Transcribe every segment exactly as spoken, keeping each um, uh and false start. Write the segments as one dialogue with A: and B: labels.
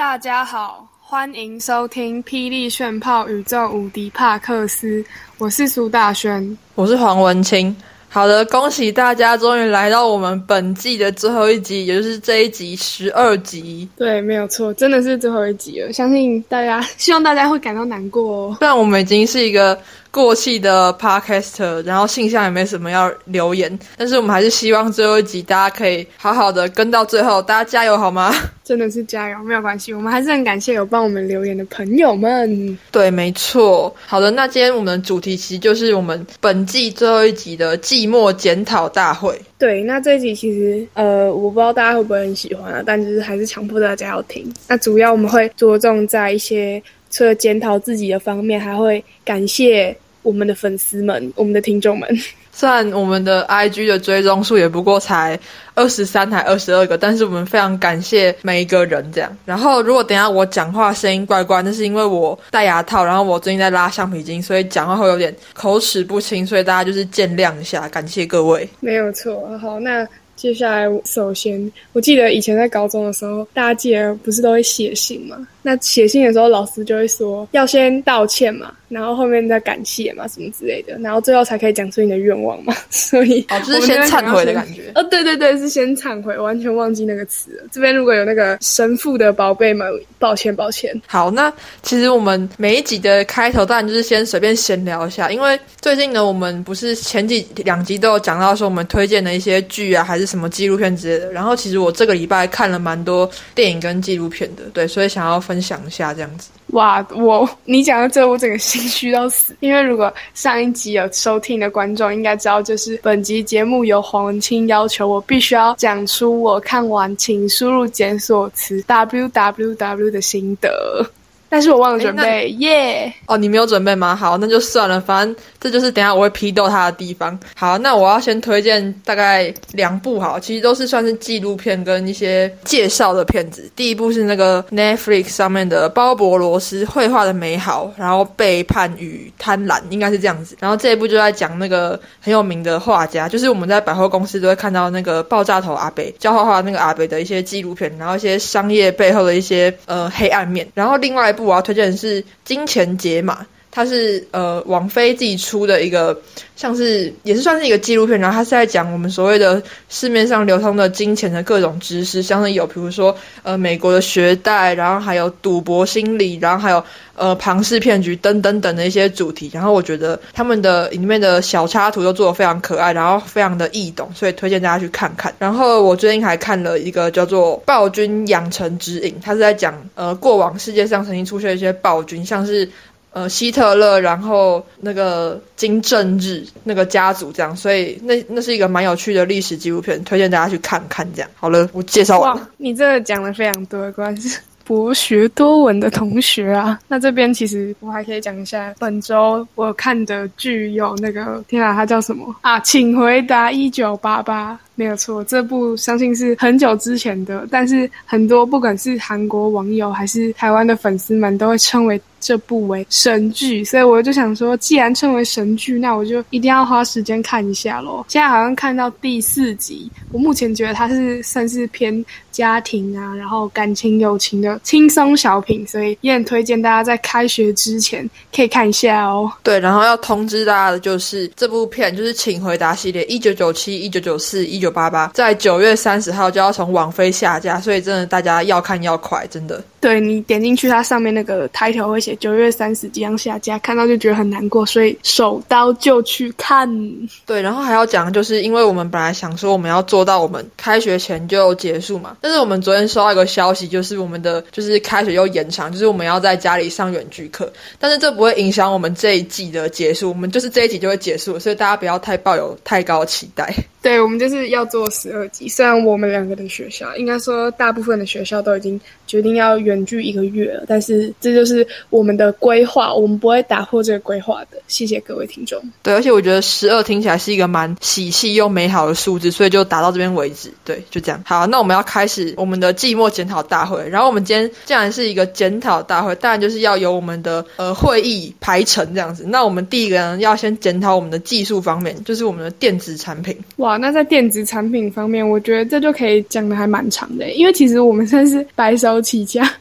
A: 大家好，欢迎收听霹雳炫炮宇宙无敌帕克斯，我是苏大轩，
B: 我是黄文清。好的，恭喜大家终于来到我们本季的最后一集，也就是这一集十二集。
A: 对，没有错，真的是最后一集了，相信大家，希望大家会感到难过哦。
B: 虽然我们已经是一个过气的 podcaster， 然后信箱也没什么要留言，但是我们还是希望最后一集大家可以好好的跟到最后，大家加油好吗？
A: 真的是加油，没有关系，我们还是很感谢有帮我们留言的朋友们。
B: 对，没错。好的，那今天我们的主题其实就是我们本季最后一集的季末检讨大会。
A: 对，那这一集其实呃，我不知道大家会不会很喜欢啊，但就是还是强迫大家要听。那主要我们会着重在一些除了检讨自己的方面，还会感谢我们的粉丝们，我们的听众们。
B: 虽然我们的 I G 的追踪数也不过才二十三还二十二个，但是我们非常感谢每一个人这样。然后如果等一下我讲话声音怪怪，那是因为我戴牙套，然后我最近在拉橡皮筋，所以讲话会有点口齿不清，所以大家就是见谅一下，感谢各位。
A: 没有错。好，那接下来首先我记得以前在高中的时候，大家记得不是都会写信吗？那写信的时候老师就会说要先道歉嘛，然后后面再感谢嘛什么之类的，然后最后才可以讲出你的愿望嘛。所以
B: 哦，就是先忏悔的感觉。
A: 哦，对对对，是先忏悔，我完全忘记那个词了。这边如果有那个神父的宝贝们，抱歉抱歉。
B: 好，那其实我们每一集的开头当然就是先随便闲聊一下，因为最近呢我们不是前几两集都有讲到说我们推荐的一些剧啊还是什么纪录片之类的，然后其实我这个礼拜看了蛮多电影跟纪录片的，对，所以想要分享一下这样子。
A: 哇，我你讲到这我整个心虚到死，因为如果上一集有收听的观众应该知道，就是本集节目由黄文清要求我必须要讲出我看完请输入检索词 W W W 的心得，但是我忘了准备耶、yeah!
B: 哦，你没有准备吗？好，那就算了，反正这就是等一下我会批斗他的地方。好，那我要先推荐大概两部好，其实都是算是纪录片跟一些介绍的片子。第一部是那个 Netflix 上面的鲍勃罗斯绘画的美好，然后背叛与贪婪，应该是这样子。然后这一部就在讲那个很有名的画家，就是我们在百货公司都会看到那个爆炸头阿北教画画那个阿北的一些纪录片，然后一些商业背后的一些呃黑暗面。然后另外一部我要推荐的是《金钱解码》，它是呃网飞自己出的一个像是也是算是一个纪录片，然后它是在讲我们所谓的市面上流通的金钱的各种知识，像是有比如说呃美国的学贷，然后还有赌博心理，然后还有呃庞氏骗局等等等的一些主题。然后我觉得他们的里面的小插图都做得非常可爱，然后非常的易懂，所以推荐大家去看看。然后我最近还看了一个叫做《暴君养成指引》，它是在讲呃过往世界上曾经出现一些暴君，像是呃，希特勒，然后那个金正日那个家族这样，所以那那是一个蛮有趣的历史纪录片，推荐大家去看看这样。好了，我介绍完了。
A: 哇，你这个讲的非常多，果然是博学多闻的同学啊。那这边其实我还可以讲一下，本周我看的剧有那个，天啊，它叫什么啊？请回答一九八八。没有错，这部相信是很久之前的，但是很多不管是韩国网友还是台湾的粉丝们都会称为这部为神剧，所以我就想说既然称为神剧，那我就一定要花时间看一下咯。现在好像看到第四集，我目前觉得它是算是偏家庭啊，然后感情友情的轻松小品，所以也很推荐大家在开学之前可以看一下哦。
B: 对，然后要通知大家的就是这部片就是请回答系列一九九七、一九九四、一九八八在九月三十号就要从网飞下架，所以真的大家要看要快，真的。
A: 对，你点进去它上面那个抬头会写九月三十即将下架，看到就觉得很难过，所以手刀就去看。
B: 对，然后还要讲就是因为我们本来想说我们要做到我们开学前就结束嘛，但是我们昨天收到一个消息，就是我们的就是开学又延长，就是我们要在家里上远距课，但是这不会影响我们这一季的结束，我们就是这一集就会结束，所以大家不要太抱有太高的期待。
A: 对，我们就是要做十二集，虽然我们两个的学校应该说大部分的学校都已经决定要远距一个月了，但是这就是我们的规划，我们不会打破这个规划的。谢谢各位听众。
B: 对，而且我觉得十二听起来是一个蛮喜气又美好的数字，所以就打到这边为止。对，就这样。好，那我们要开始我们的季末检讨大会。然后我们今天既然是一个检讨大会，当然就是要有我们的呃会议排程这样子。那我们第一个呢，要先检讨我们的技术方面，就是我们的电子产品。
A: 哇，那在电子产品方面，我觉得这就可以讲的还蛮长的，因为其实我们算是白手起家，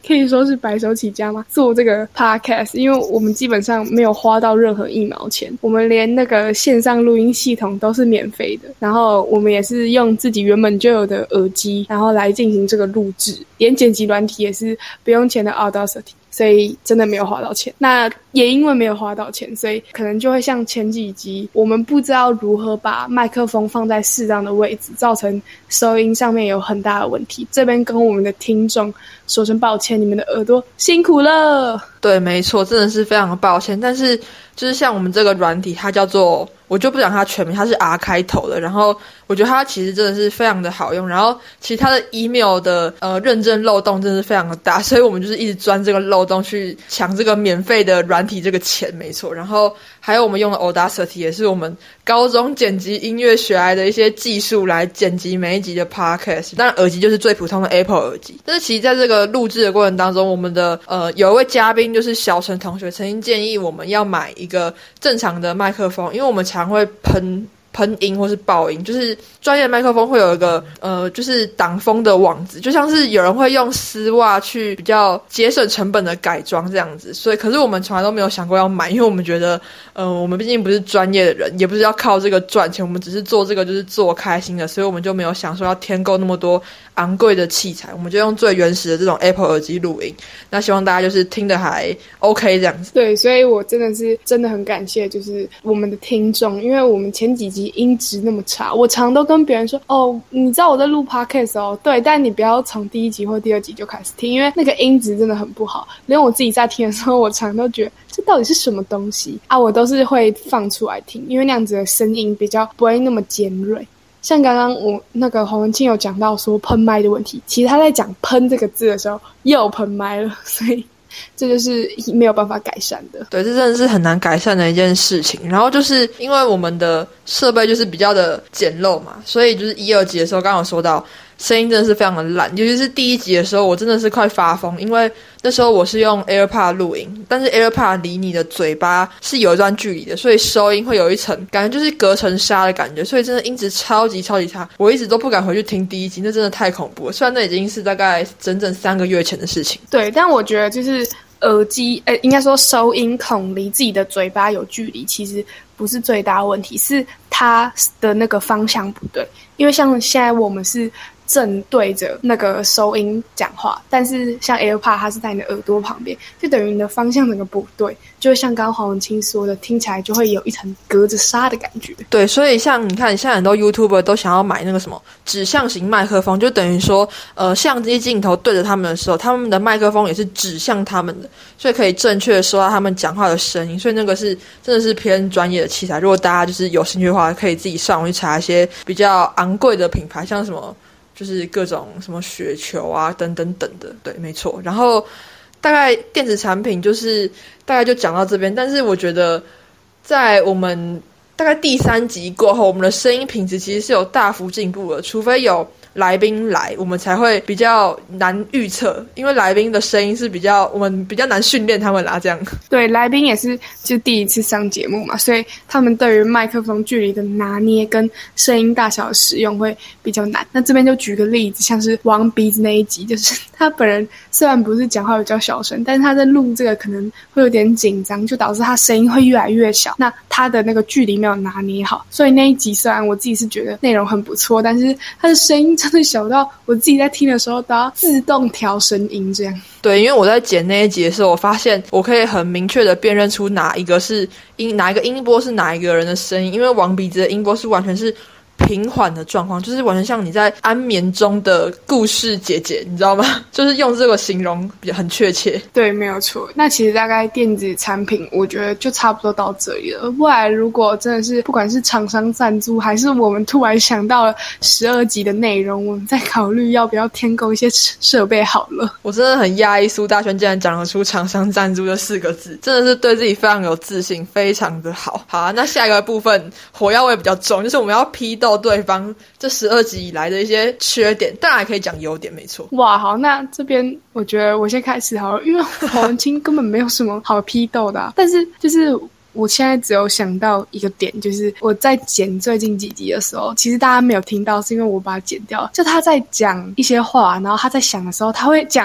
A: 可以说是白手起家吗？做这个 podcast， 因为我们基本上没有花到任何一毛钱，我们连那个线上录音系统都是免费的，然后我们也是用自己原本就有的耳机，然后来进行这个录制，连剪辑软体也是不用钱的 Audacity。所以真的没有花到钱，那也因为没有花到钱，所以可能就会像前几集我们不知道如何把麦克风放在适当的位置，造成收音上面有很大的问题。这边跟我们的听众说声抱歉，你们的耳朵辛苦了。
B: 对，没错，真的是非常的抱歉。但是就是像我们这个软体，它叫做，我就不讲它全名，它是 R 开头的，然后我觉得它其实真的是非常的好用，然后其实它的 email 的呃认证漏洞真的是非常的大，所以我们就是一直钻这个漏洞去抢这个免费的软体这个钱，没错。然后还有我们用的 Audacity 也是我们高中剪辑音乐学来的一些技术来剪辑每一集的 podcast， 当然耳机就是最普通的 Apple 耳机。但是其实在这个录制的过程当中，我们的呃有一位嘉宾就是小陈同学曾经建议我们要买一个正常的麦克风，因为我们常会喷喷音或是爆音，就是专业的麦克风会有一个呃，就是挡风的网子，就像是有人会用丝袜去比较节省成本的改装这样子。所以可是我们从来都没有想过要买，因为我们觉得呃，我们毕竟不是专业的人，也不是要靠这个赚钱，我们只是做这个就是做开心的，所以我们就没有想说要添购那么多昂贵的器材，我们就用最原始的这种 Apple 耳机录音。那希望大家就是听得还 OK 这样子。
A: 对，所以我真的是真的很感谢就是我们的听众，因为我们前几集音质那么差，我常都跟别人说哦，你知道我在录 podcast 哦，对，但你不要从第一集或第二集就开始听，因为那个音质真的很不好，连我自己在听的时候，我常都觉得这到底是什么东西啊，我都是会放出来听，因为那样子的声音比较不会那么尖锐。像刚刚我那个洪文清有讲到说喷麦的问题，其实他在讲喷这个字的时候又喷麦了，所以这就是没有办法改善的。
B: 对，这真的是很难改善的一件事情。然后就是因为我们的设备就是比较的简陋嘛，所以就是一二集的时候刚刚有说到声音真的是非常的烂，尤其是第一集的时候我真的是快发疯，因为那时候我是用 AirPod 录音，但是 AirPod 离你的嘴巴是有一段距离的，所以收音会有一层感觉就是隔层纱的感觉，所以真的音质超级超级差，我一直都不敢回去听第一集，那真的太恐怖了。虽然那已经是大概整整三个月前的事情。
A: 对，但我觉得就是耳机呃，应该说收音孔离自己的嘴巴有距离，其实不是最大问题，是它的那个方向不对。因为像现在我们是正对着那个收音讲话，但是像 AirPod 它是在你的耳朵旁边，就等于你的方向整个不对，就像刚刚黄文清说的，听起来就会有一层隔着纱的感觉。
B: 对，所以像你看现在很多 YouTuber 都想要买那个什么指向型麦克风，就等于说呃相机镜头对着他们的时候，他们的麦克风也是指向他们的，所以可以正确的收到他们讲话的声音，所以那个是真的是偏专业的器材。如果大家就是有兴趣的话，可以自己上网去查一些比较昂贵的品牌，像什么就是各种什么雪球啊等等等的。对，没错。然后大概电子产品就是大概就讲到这边，但是我觉得在我们大概第三集过后，我们的声音品质其实是有大幅进步的，除非有来宾来，我们才会比较难预测，因为来宾的声音是比较我们比较难训练他们啦，这样。
A: 对，来宾也是就第一次上节目嘛，所以他们对于麦克风距离的拿捏跟声音大小的使用会比较难。那这边就举个例子，像是王鼻子那一集，就是他本人虽然不是讲话比较小声，但是他在录这个可能会有点紧张，就导致他声音会越来越小，那他的那个距离没有拿捏好，所以那一集虽然我自己是觉得内容很不错，但是他的声音真的小到我自己在听的时候都要自动调声音这样。
B: 对，因为我在剪那一集的时候，我发现我可以很明确的辨认出哪一个是音，哪一个音波是哪一个人的声音，因为王鼻子的音波是完全是平缓的状况，就是完全像你在安眠中的故事姐姐，你知道吗？就是用这个形容比较很确切。
A: 对，没有错。那其实大概电子产品我觉得就差不多到这里了，未来如果真的是不管是厂商赞助还是我们突然想到了十二集的内容，我们再考虑要不要添购一些设备好了。
B: 我真的很讶异苏大轩竟然讲得出厂商赞助这四个字，真的是对自己非常有自信，非常的好。好啊，那下一个部分火药味比较重，就是我们要批斗对方这十二集以来的一些缺点，当然还可以讲优点，没错。
A: 哇，好，那这边我觉得我先开始好了，因为黄文清根本没有什么好批斗的、啊，但是就是我现在只有想到一个点，就是我在剪最近几集的时候，其实大家没有听到，是因为我把它剪掉了。就他在讲一些话，然后他在想的时候，他会讲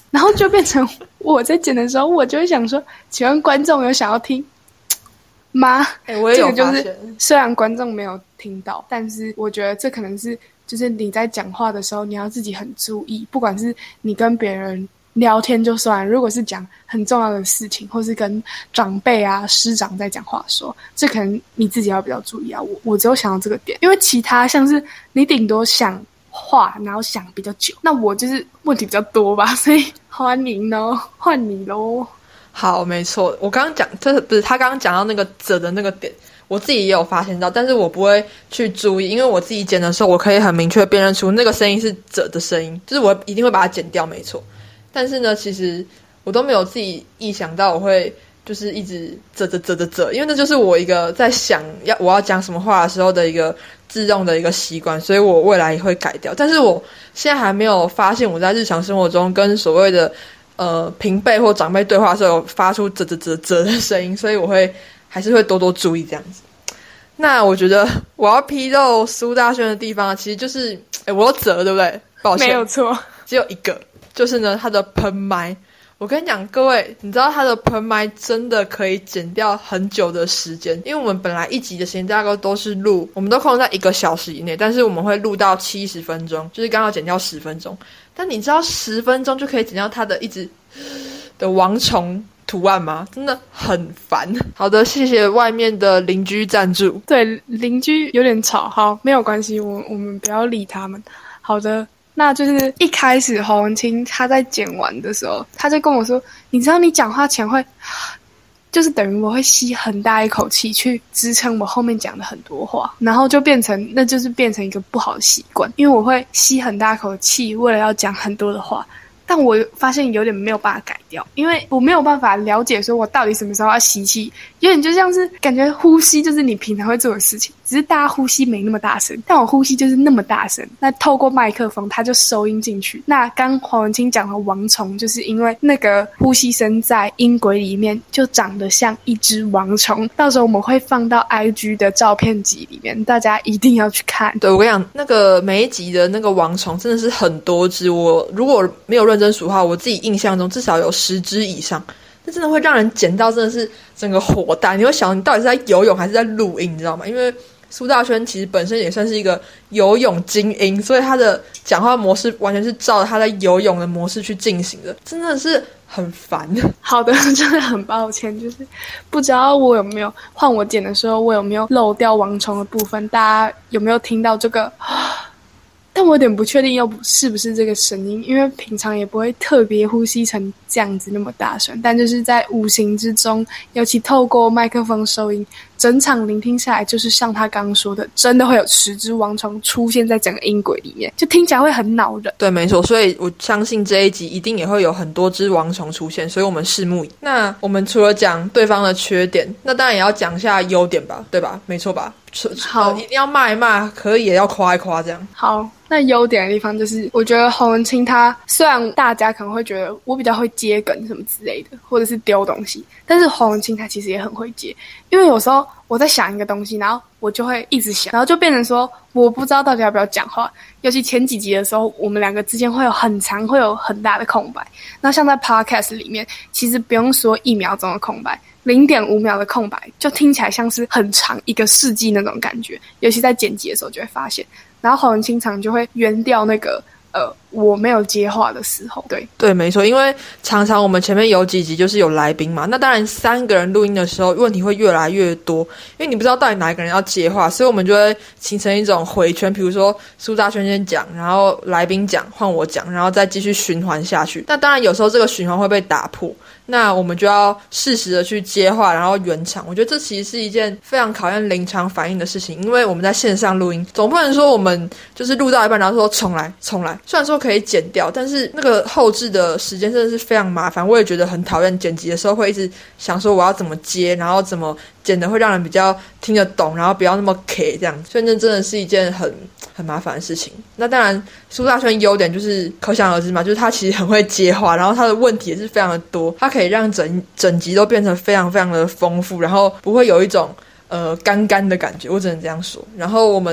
A: 然后就变成我在剪的时候，我就会想说，请问观众有想要听吗？
B: 哎、欸，我也有发现，
A: 这个就是虽然观众没有听到，但是我觉得这可能是就是你在讲话的时候，你要自己很注意，不管是你跟别人聊天就算，如果是讲很重要的事情，或是跟长辈啊、师长在讲话的时候，这可能你自己要比较注意啊。我我只有想到这个点，因为其他像是你顶多想话，然后想比较久，那我就是问题比较多吧，所以欢迎咯，换你咯。
B: 好，没错，我刚刚讲，这不是他刚刚讲到那个者的那个点，我自己也有发现到，但是我不会去注意，因为我自己剪的时候，我可以很明确辨认出那个声音是者的声音，就是我一定会把它剪掉，没错。但是呢，其实我都没有自己意想到我会就是一直者者者者者，因为那就是我一个在想要我要讲什么话的时候的一个自动的一个习惯，所以我未来也会改掉。但是我现在还没有发现我在日常生活中跟所谓的呃平辈或长辈对话的时候有发出啧啧啧啧的声音，所以我会还是会多多注意这样子。那我觉得我要批斗苏大轩的地方其实就是诶我有啧对不对？抱歉，
A: 没有错，
B: 只有一个，就是呢他的喷麦。我跟你讲各位，你知道他的喷麦真的可以减掉很久的时间，因为我们本来一集的时间大概都是录，我们都控制在一个小时以内，但是我们会录到七十分钟，就是刚好减掉十分钟。但你知道十分钟就可以减掉他的一直的王虫图案吗？真的很烦。好的，谢谢外面的邻居赞助。
A: 对，邻居有点吵，好，没有关系，我我们不要理他们。好的，那就是一开始侯文清他在剪完的时候，他就跟我说，你知道你讲话前会就是等于我会吸很大一口气去支撑我后面讲的很多话，然后就变成那就是变成一个不好的习惯，因为我会吸很大口气为了要讲很多的话，但我发现有点没有办法改掉，因为我没有办法了解说我到底什么时候要吸气，有点就像是感觉呼吸就是你平常会做的事情，只是大家呼吸没那么大声，但我呼吸就是那么大声，那透过麦克风它就收音进去。那刚黄文清讲的王虫，就是因为那个呼吸声在音轨里面就长得像一只王虫，到时候我们会放到 I G 的照片集里面，大家一定要去看。
B: 对，我跟你讲，那个每一集的那个王虫真的是很多只，我如果没有认真数的话，我自己印象中至少有十只以上，那真的会让人剪到真的是整个火大，你会想你到底是在游泳还是在录音，你知道吗？因为苏大轩其实本身也算是一个游泳精英，所以他的讲话模式完全是照着他在游泳的模式去进行的，真的是很烦。
A: 好的，真的很抱歉，就是不知道我有没有换我剪的时候，我有没有漏掉王虫的部分，大家有没有听到这个？但我有点不确定又是不是这个声音，因为平常也不会特别呼吸成这样子那么大声，但就是在无形之中，尤其透过麦克风收音，整场聆听下来，就是像他刚刚说的，真的会有十只王虫出现在整个音轨里面，就听起来会很恼人。
B: 对，没错，所以我相信这一集一定也会有很多只王虫出现，所以我们拭目以待。那我们除了讲对方的缺点，那当然也要讲一下优点吧，对吧？没错吧？好，一定要骂一骂，可以也要夸一夸，这样。
A: 好，那优点的地方就是，我觉得侯文清他虽然大家可能会觉得我比较会接梗什么之类的，或者是丢东西，但是侯文清他其实也很会接，因为有时候我在想一个东西，然后我就会一直想，然后就变成说我不知道到底要不要讲话。尤其前几集的时候，我们两个之间会有很长，会有很大的空白。那像在 podcast 里面，其实不用说一秒钟的空白。零点五秒的空白就听起来像是很长一个世纪那种感觉，尤其在剪辑的时候就会发现，然后侯文清常就会圆掉那个呃我没有接话的时候。对
B: 对，没错，因为常常我们前面有几集就是有来宾嘛，那当然三个人录音的时候问题会越来越多，因为你不知道到底哪一个人要接话，所以我们就会形成一种回圈，比如说苏大轩先讲，然后来宾讲，换我讲，然后再继续循环下去。那当然有时候这个循环会被打破，那我们就要适时的去接话，然后圆场。我觉得这其实是一件非常考验临场反应的事情，因为我们在线上录音，总不能说我们就是录到一半然后说重来重来，虽然说可以剪掉，但是那个后置的时间真的是非常麻烦，我也觉得很讨厌。剪辑的时候会一直想说我要怎么接，然后怎么剪的会让人比较听得懂，然后不要那么 K 这样，所以那真的是一件很很麻烦的事情。那当然苏大轩优点就是可想而知嘛，就是他其实很会接话，然后他的问题也是非常的多，他可以让整整集都变成非常非常的丰富，然后不会有一种呃干干的感觉，我只能这样说。然后我们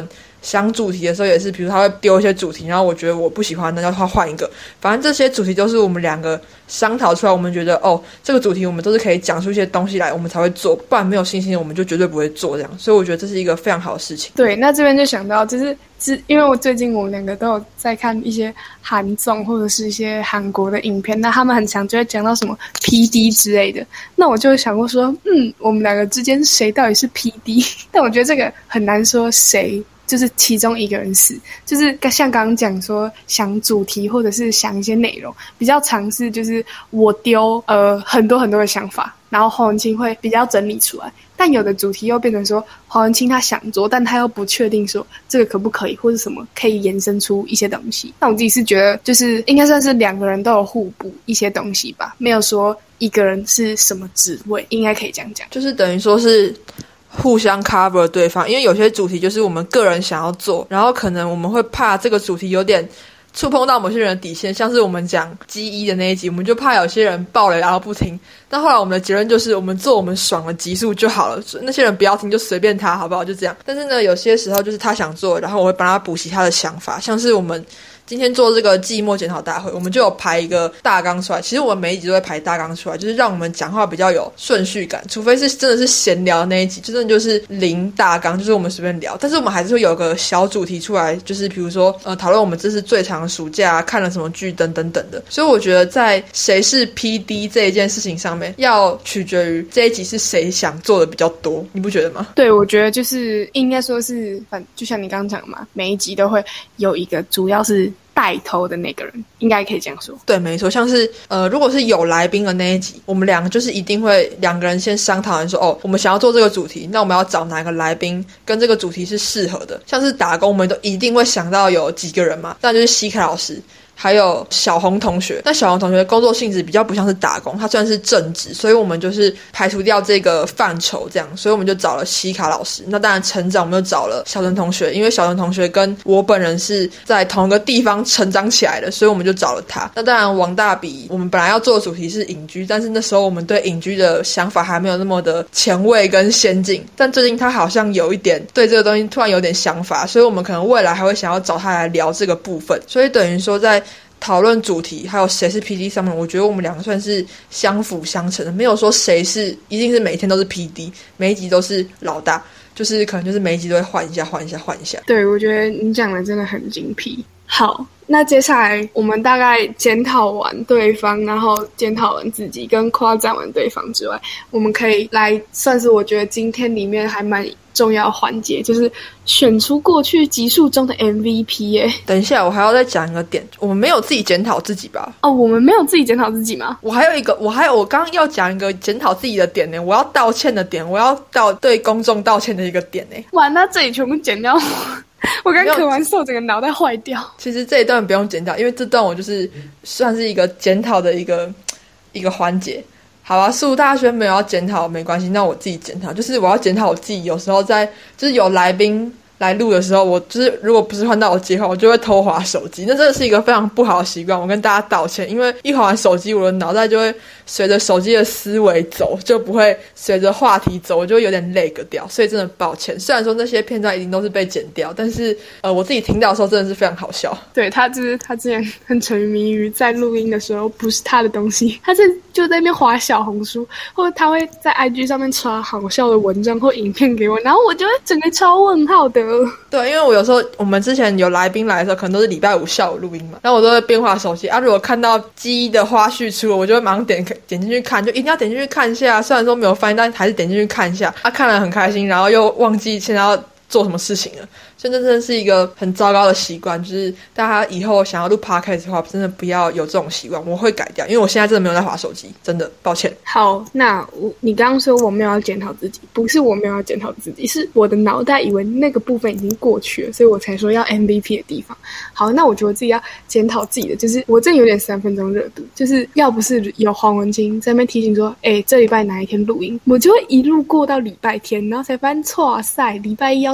B: 想主题的时候也是，比如他会丢一些主题，然后我觉得我不喜欢，那要他换一个。反正这些主题都是我们两个商讨出来，我们觉得哦，这个主题我们都是可以讲出一些东西来，我们才会做，不然没有信心我们就绝对不会做这样。所以我觉得这是一个非常好的事情。
A: 对，那这边就想到就是因为我最近我们两个都有在看一些韩综或者是一些韩国的影片，那他们很常就会讲到什么 P D 之类的，那我就想过说嗯，我们两个之间谁到底是 P D 但我觉得这个很难说谁就是其中一个人是，就是像刚刚讲说想主题或者是想一些内容，比较尝试就是我丢呃很多很多的想法，然后黄文清会比较整理出来，但有的主题又变成说黄文清他想做，但他又不确定说这个可不可以或是什么可以延伸出一些东西。那我自己是觉得就是应该算是两个人都有互补一些东西吧，没有说一个人是什么职位，应该可以这样讲，
B: 就是等于说是互相 cover 对方，因为有些主题就是我们个人想要做，然后可能我们会怕这个主题有点触碰到某些人的底线，像是我们讲鸡一的那一集，我们就怕有些人爆雷然后不听，但后来我们的结论就是我们做我们爽的集数就好了，那些人不要听就随便他好不好，就这样。但是呢有些时候就是他想做，然后我会帮他补齐他的想法，像是我们今天做这个季末检讨大会，我们就有排一个大纲出来，其实我们每一集都会排大纲出来，就是让我们讲话比较有顺序感，除非是真的是闲聊的那一集，就真的就是零大纲，就是我们随便聊，但是我们还是会有个小主题出来，就是比如说呃讨论我们这次最长的暑假看了什么剧等等等的。所以我觉得在谁是 P D 这一件事情上面要取决于这一集是谁想做的比较多，你不觉得吗？
A: 对，我觉得就是应该说是反就像你刚刚讲的嘛，每一集都会有一个主要是带头的那个人，应该可以这样说。
B: 对，没错，像是呃，如果是有来宾的那一集，我们两个就是一定会两个人先商讨完说，哦，我们想要做这个主题，那我们要找哪个来宾跟这个主题是适合的。像是打工，我们都一定会想到有几个人嘛，那就是西凯老师。还有小红同学，那小红同学的工作性质比较不像是打工，他虽然是正职，所以我们就是排除掉这个范畴这样，所以我们就找了西卡老师。那当然成长我们就找了小陈同学，因为小陈同学跟我本人是在同一个地方成长起来的，所以我们就找了他。那当然王大比我们本来要做的主题是隐居，但是那时候我们对隐居的想法还没有那么的前卫跟先进，但最近他好像有一点对这个东西突然有点想法，所以我们可能未来还会想要找他来聊这个部分。所以等于说在讨论主题还有谁是 P D 上面，我觉得我们两个算是相辅相成的，没有说谁是一定是每天都是 P D， 每一集都是老大，就是可能就是每一集都会换一下换一下换一下。
A: 对，我觉得你讲的真的很精辟。好，那接下来我们大概检讨完对方，然后检讨完自己跟夸赞完对方之外，我们可以来算是我觉得今天里面还蛮重要环节，就是选出过去集数中的 M V P 耶。
B: 等一下我还要再讲一个点，我们没有自己检讨自己吧？
A: 哦，我们没有自己检讨自己吗？
B: 我还有一个我还有我刚刚要讲一个检讨自己的点呢，我要道歉的点，我要道对公众道歉的一个点呢。
A: 哇，那这里全部剪掉我刚咳完嗽整个脑袋坏掉。
B: 其实这一段不用剪掉，因为这段我就是算是一个检讨的一个一个环节。好啊，树大轩没有要检讨没关系，那我自己检讨，就是我要检讨我自己有时候在就是有来宾来录的时候，我就是如果不是换到我接话，我就会偷滑手机，那真的是一个非常不好的习惯，我跟大家道歉。因为一滑完手机，我的脑袋就会随着手机的思维走，就不会随着话题走，我就会有点 lag 掉，所以真的抱歉。虽然说那些片段一定都是被剪掉，但是呃，我自己听到的时候真的是非常好笑。
A: 对，他就是他之前很沉迷于在录音的时候不是他的东西，他是就在那边滑小红书，或者他会在 I G 上面传好笑的文章或影片给我，然后我就会整个超问号的。
B: 对，因为我有时候我们之前有来宾来的时候，可能都是礼拜五下午录音嘛，然后我都会边滑手机啊。如果看到鸡的花絮出了，我就会马上点点进去看，就一定要点进去看一下。虽然说没有翻译，但还是点进去看一下。啊，看了很开心，然后又忘记现在要做什么事情了。所以这真的是一个很糟糕的习惯，就是大家以后想要录 podcast 的话，真的不要有这种习惯。我会改掉，因为我现在真的没有在滑手机，真的抱歉。
A: 好，那我你刚刚说我没有要检讨自己，不是我没有要检讨自己，是我的脑袋以为那个部分已经过去了，所以我才说要 M V P 的地方。好，那我觉得我自己要检讨自己的，就是我真的有点三分钟热度，就是要不是有黄文清在那边提醒说，哎、欸，这礼拜哪一天录音，我就会一路过到礼拜天，然后才发现，哇塞，礼拜一要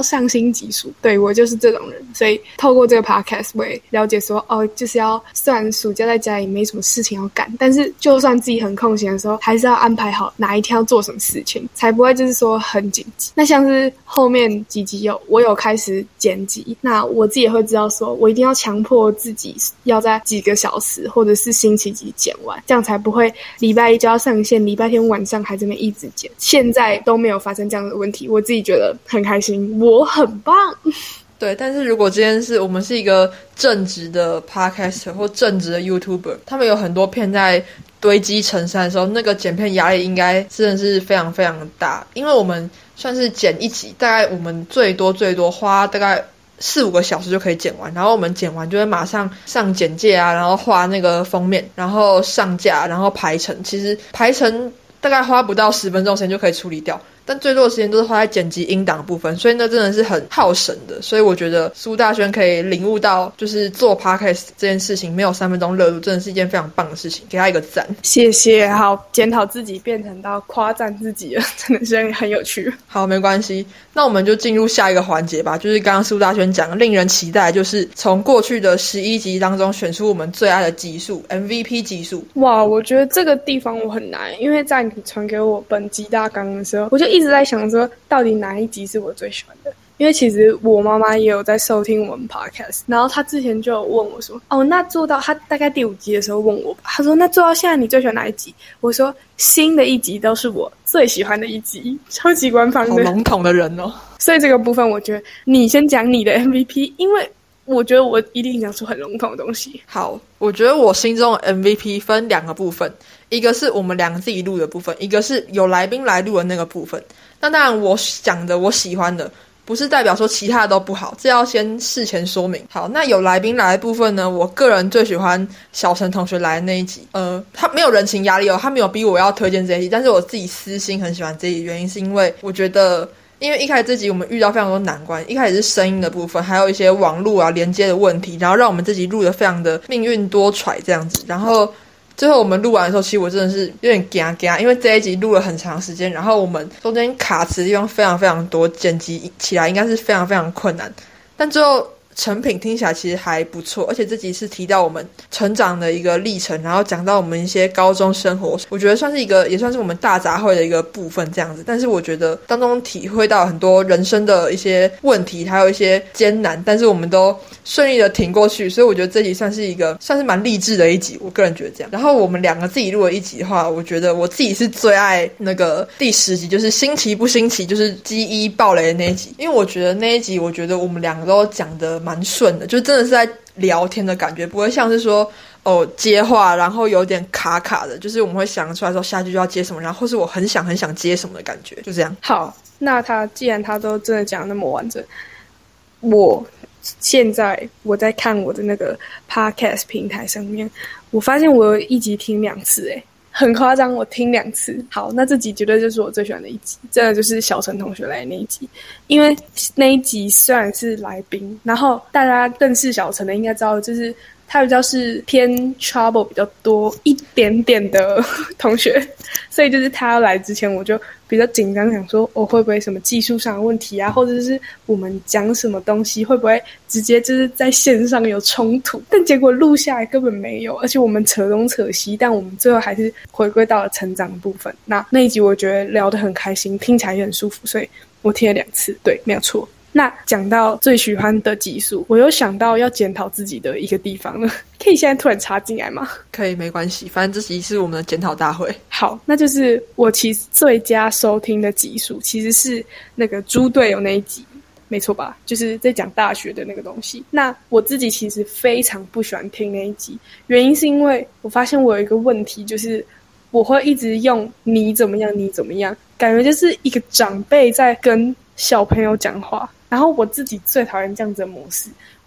A: 上新集数。对，我就是这种人，所以透过这个 podcast 我也了解说，哦，就是要虽然暑假在家里没什么事情要干，但是就算自己很空闲的时候，还是要安排好哪一天要做什么事情，才不会就是说很紧急。那像是后面几集有我有开始剪辑，那我自己也会知道说，我一定要强迫自己要在几个小时或者是星期几剪完，这样才不会礼拜一就要上线，礼拜天晚上还这么一直剪。现在都没有发生这样的问题，我自己觉得很开心，我很棒。
B: 对，但是如果今天是我们是一个正职的 podcaster 或正职的 YouTuber， 他们有很多片在堆积成山的时候，那个剪片压力应该真的是非常非常大，因为我们算是剪一集，大概我们最多最多花大概四五个小时就可以剪完，然后我们剪完就会马上上简介啊，然后画那个封面，然后上架，然后排程，其实排程大概花不到十分钟时间就可以处理掉，但最多的时间都是花在剪辑音档的部分，所以那真的是很耗神的。所以我觉得苏大轩可以领悟到，就是做 podcast 这件事情没有三分钟热度，真的是一件非常棒的事情，给他一个赞。
A: 谢谢。好，检讨自己变成到夸赞自己了，真的是很有趣。
B: 好，没关系，那我们就进入下一个环节吧，就是刚刚苏大轩讲令人期待，就是从过去的十一集当中选出我们最爱的集数 M V P 集数。
A: 哇，我觉得这个地方我很难，因为在你传给我本集大纲的时候，我就一直在想说到底哪一集是我最喜欢的。因为其实我妈妈也有在收听我们 podcast， 然后她之前就有问我说，哦，那做到她大概第五集的时候问我吧，她说那做到现在你最喜欢哪一集？我说新的一集都是我最喜欢的一集，超级官方的，
B: 好笼统的人哦。
A: 所以这个部分我觉得你先讲你的 M V P， 因为我觉得我一定讲出很笼统的东西。
B: 好，我觉得我心中的 M V P 分两个部分，一个是我们两个自己录的部分，一个是有来宾来录的那个部分。那当然我讲的我喜欢的不是代表说其他的都不好，这要先事前说明。好，那有来宾来的部分呢，我个人最喜欢小陈同学来的那一集。呃，他没有人情压力哦，他没有逼我要推荐这一集，但是我自己私心很喜欢这一集，原因是因为我觉得因为一开始这集我们遇到非常多难关，一开始是声音的部分，还有一些网络啊连接的问题，然后让我们这集录得非常的命运多舛这样子。然后最后我们录完的时候，其实我真的是有点怕怕，因为这一集录了很长时间，然后我们中间卡词的地方非常非常多，剪辑起来应该是非常非常困难，但最后成品听起来其实还不错，而且这集是提到我们成长的一个历程，然后讲到我们一些高中生活，我觉得算是一个也算是我们大杂烩的一个部分这样子。但是我觉得当中体会到很多人生的一些问题，还有一些艰难，但是我们都顺利的挺过去，所以我觉得这集算是一个算是蛮励志的一集，我个人觉得这样。然后我们两个自己录的一集的话，我觉得我自己是最爱那个第十集，就是新奇不新奇，就是鸡一爆雷的那一集，因为我觉得那一集我觉得我们两个都讲的蛮顺的，就真的是在聊天的感觉，不会像是说哦接话然后有点卡卡的，就是我们会想出来说下句就要接什么，然后或是我很想很想接什么的感觉，就这样。
A: 好，那他既然他都真的讲那么完整，我现在我在看我的那个 podcast 平台上面，我发现我有一集听两次诶，很夸张，我听两次。好，那这集绝对就是我最喜欢的一集，真的就是小陈同学来的那一集。因为那一集虽然是来宾，然后大家认识小陈的应该知道，就是他比较是偏 trouble 比较多一点点的同学，所以就是他要来之前我就比较紧张，想说我、哦、会不会什么技术上的问题啊，或者是我们讲什么东西会不会直接就是在线上有冲突，但结果录下来根本没有，而且我们扯东扯西，但我们最后还是回归到了成长的部分。那那一集我觉得聊得很开心，听起来也很舒服，所以我听了两次，对，没有错。那讲到最喜欢的集数，我有想到要检讨自己的一个地方了，可以现在突然插进来吗？
B: 可以，没关系，反正这集是我们的检讨大会。
A: 好，那就是我其实最佳收听的集数其实是那个猪队友那一集，没错吧？就是在讲大学的那个东西。那我自己其实非常不喜欢听那一集，原因是因为我发现我有一个问题，就是我会一直用你怎么样你怎么样，感觉就是一个长辈在跟小朋友讲话，然后我自己最讨厌这样子的模式，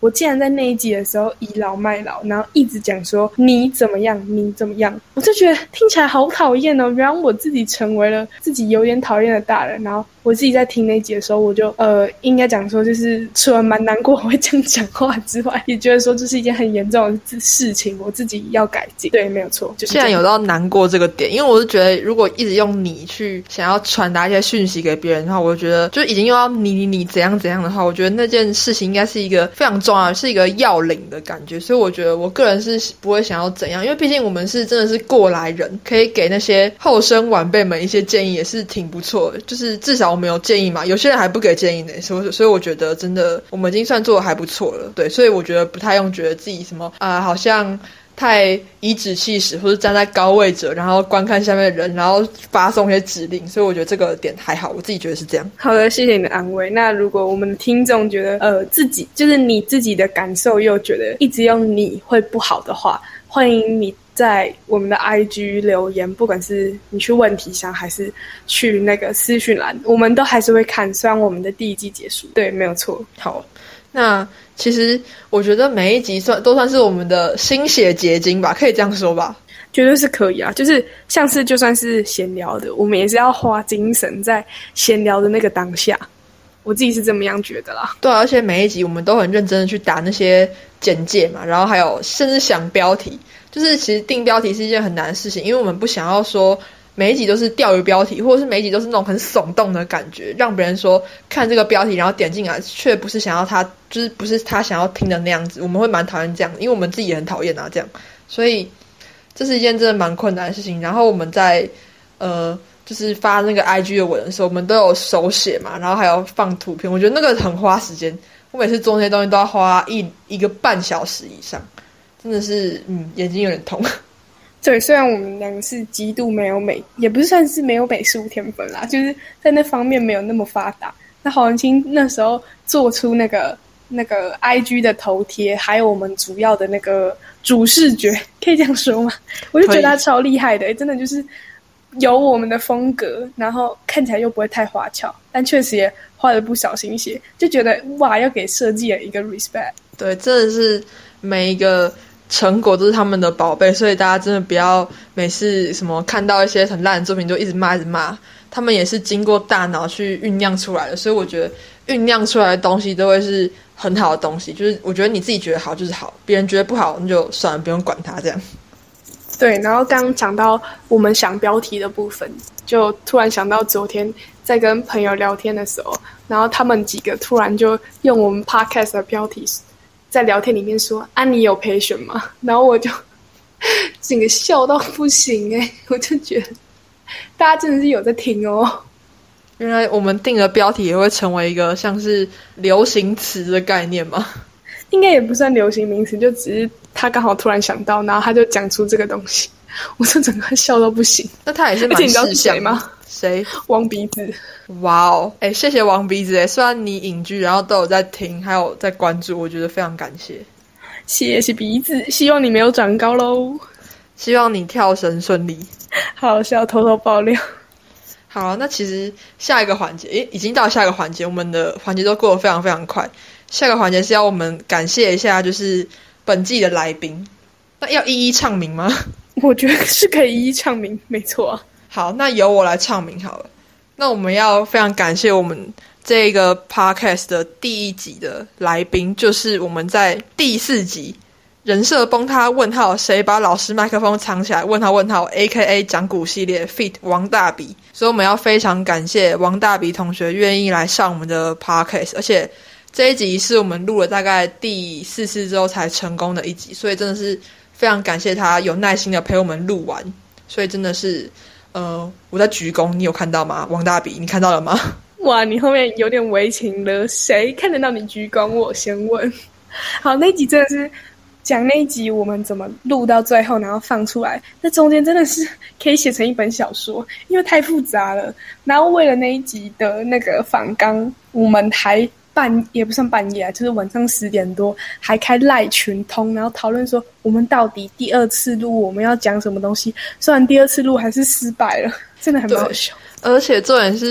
A: 我竟然在那一集的时候倚老卖老，然后一直讲说你怎么样你怎么样，我就觉得听起来好讨厌哦。原来我自己成为了自己有点讨厌的大人，然后我自己在听那一集的时候，我就呃应该讲说，就是除了蛮难过我会这样讲话之外，也觉得说这是一件很严重的事情，我自己要改进。对，没有错。就是、
B: 既然有到难过这个点，因为我是觉得如果一直用你去想要传达一些讯息给别人的话，我觉得就已经又要你你你怎样怎样的话，我觉得那件事情应该是一个非常重要的，是一个要领的感觉。所以我觉得我个人是不会想要怎样，因为毕竟我们是真的是过来人，可以给那些后生晚辈们一些建议也是挺不错的，就是至少我们有建议嘛，有些人还不给建议呢，所以所以我觉得真的我们已经算做得还不错了。对，所以我觉得不太用觉得自己什么啊、呃，好像太颐指气使，或是站在高位者，然后观看下面的人，然后发送一些指令，所以我觉得这个点还好，我自己觉得是这样。
A: 好的，谢谢你的安慰。那如果我们的听众觉得呃自己就是你自己的感受又觉得一直用你会不好的话，欢迎你在我们的 I G 留言，不管是你去问题箱还是去那个私讯栏，我们都还是会看，虽然我们的第一季结束。对，没有错。
B: 好，那其实我觉得每一集算都算是我们的心血结晶吧，可以这样说吧？
A: 绝对是可以啊，就是像是就算是闲聊的，我们也是要花精神在闲聊的那个当下，我自己是这么样觉得啦。
B: 对啊，而且每一集我们都很认真的去打那些简介嘛，然后还有甚至想标题，就是其实定标题是一件很难的事情，因为我们不想要说每一集都是钓鱼标题，或者是每一集都是那种很耸动的感觉，让别人说看这个标题然后点进来却不是想要他就是不是他想要听的那样子，我们会蛮讨厌这样，因为我们自己也很讨厌啊这样，所以这是一件真的蛮困难的事情。然后我们在呃就是发那个 I G 的文的时候，我们都有手写嘛，然后还有放图片，我觉得那个很花时间，我每次做那些东西都要花一一个半小时以上，真的是嗯眼睛有点痛。
A: 对，虽然我们两个是极度没有美，也不是算是没有美术天分啦，就是在那方面没有那么发达。那郝文清那时候做出那个那个 I G 的头贴，还有我们主要的那个主视觉，可以这样说吗？我就觉得他超厉害的，真的就是有我们的风格，然后看起来又不会太花俏，但确实也花了不少心血，就觉得哇，要给设计人一个 respect。
B: 对，真的是每一个成果都是他们的宝贝，所以大家真的不要每次什么看到一些很烂的作品就一直骂一直骂，他们也是经过大脑去酝酿出来的，所以我觉得酝酿出来的东西都会是很好的东西，就是我觉得你自己觉得好就是好，别人觉得不好那就算了，不用管他这样。
A: 对，然后刚刚讲到我们想标题的部分，就突然想到昨天在跟朋友聊天的时候，然后他们几个突然就用我们 podcast 的标题在聊天里面说啊你有陪选吗？然后我就整个笑到不行耶、欸、我就觉得大家真的是有在听哦。
B: 原来我们定的标题也会成为一个像是流行词的概念吗？
A: 应该也不算流行名词，就只是他刚好突然想到，然后他就讲出这个东西，我就整个笑到不行。
B: 那他也是蛮识相吗？谁？
A: 王鼻子。
B: 哇哦，哎，谢谢王鼻子哎，虽然你隐居，然后都有在听，还有在关注，我觉得非常感谢。
A: 谢谢鼻子，希望你没有长高咯，
B: 希望你跳绳顺利。
A: 好笑，偷偷爆料。
B: 好，那其实下一个环节，诶，已经到下一个环节，我们的环节都过得非常非常快。下一个环节是要我们感谢一下，就是本季的来宾。那要一一唱名吗？
A: 我觉得是可以一一唱名，没错啊。
B: 好，那由我来唱名好了。那我们要非常感谢我们这个 podcast 的第一集的来宾，就是我们在第四集人设崩塌问号谁把老师麦克风藏起来问号问号 A K A 讲古系列 feat 王大比，所以我们要非常感谢王大比同学愿意来上我们的 podcast， 而且这一集是我们录了大概第四次之后才成功的一集，所以真的是非常感谢他有耐心的陪我们录完，所以真的是呃，我在鞠躬，你有看到吗？王大比，你看到了吗？
A: 哇，你后面有点违情了，谁看得到你鞠躬？我先问。好，那一集真的是讲那一集我们怎么录到最后，然后放出来，那中间真的是可以写成一本小说，因为太复杂了。然后为了那一集的那个访纲，我们还半也不算半夜啊，就是晚上十点多还开赖群通，然后讨论说我们到底第二次录我们要讲什么东西。虽然第二次录还是失败了，真的很好笑。
B: 而且重点是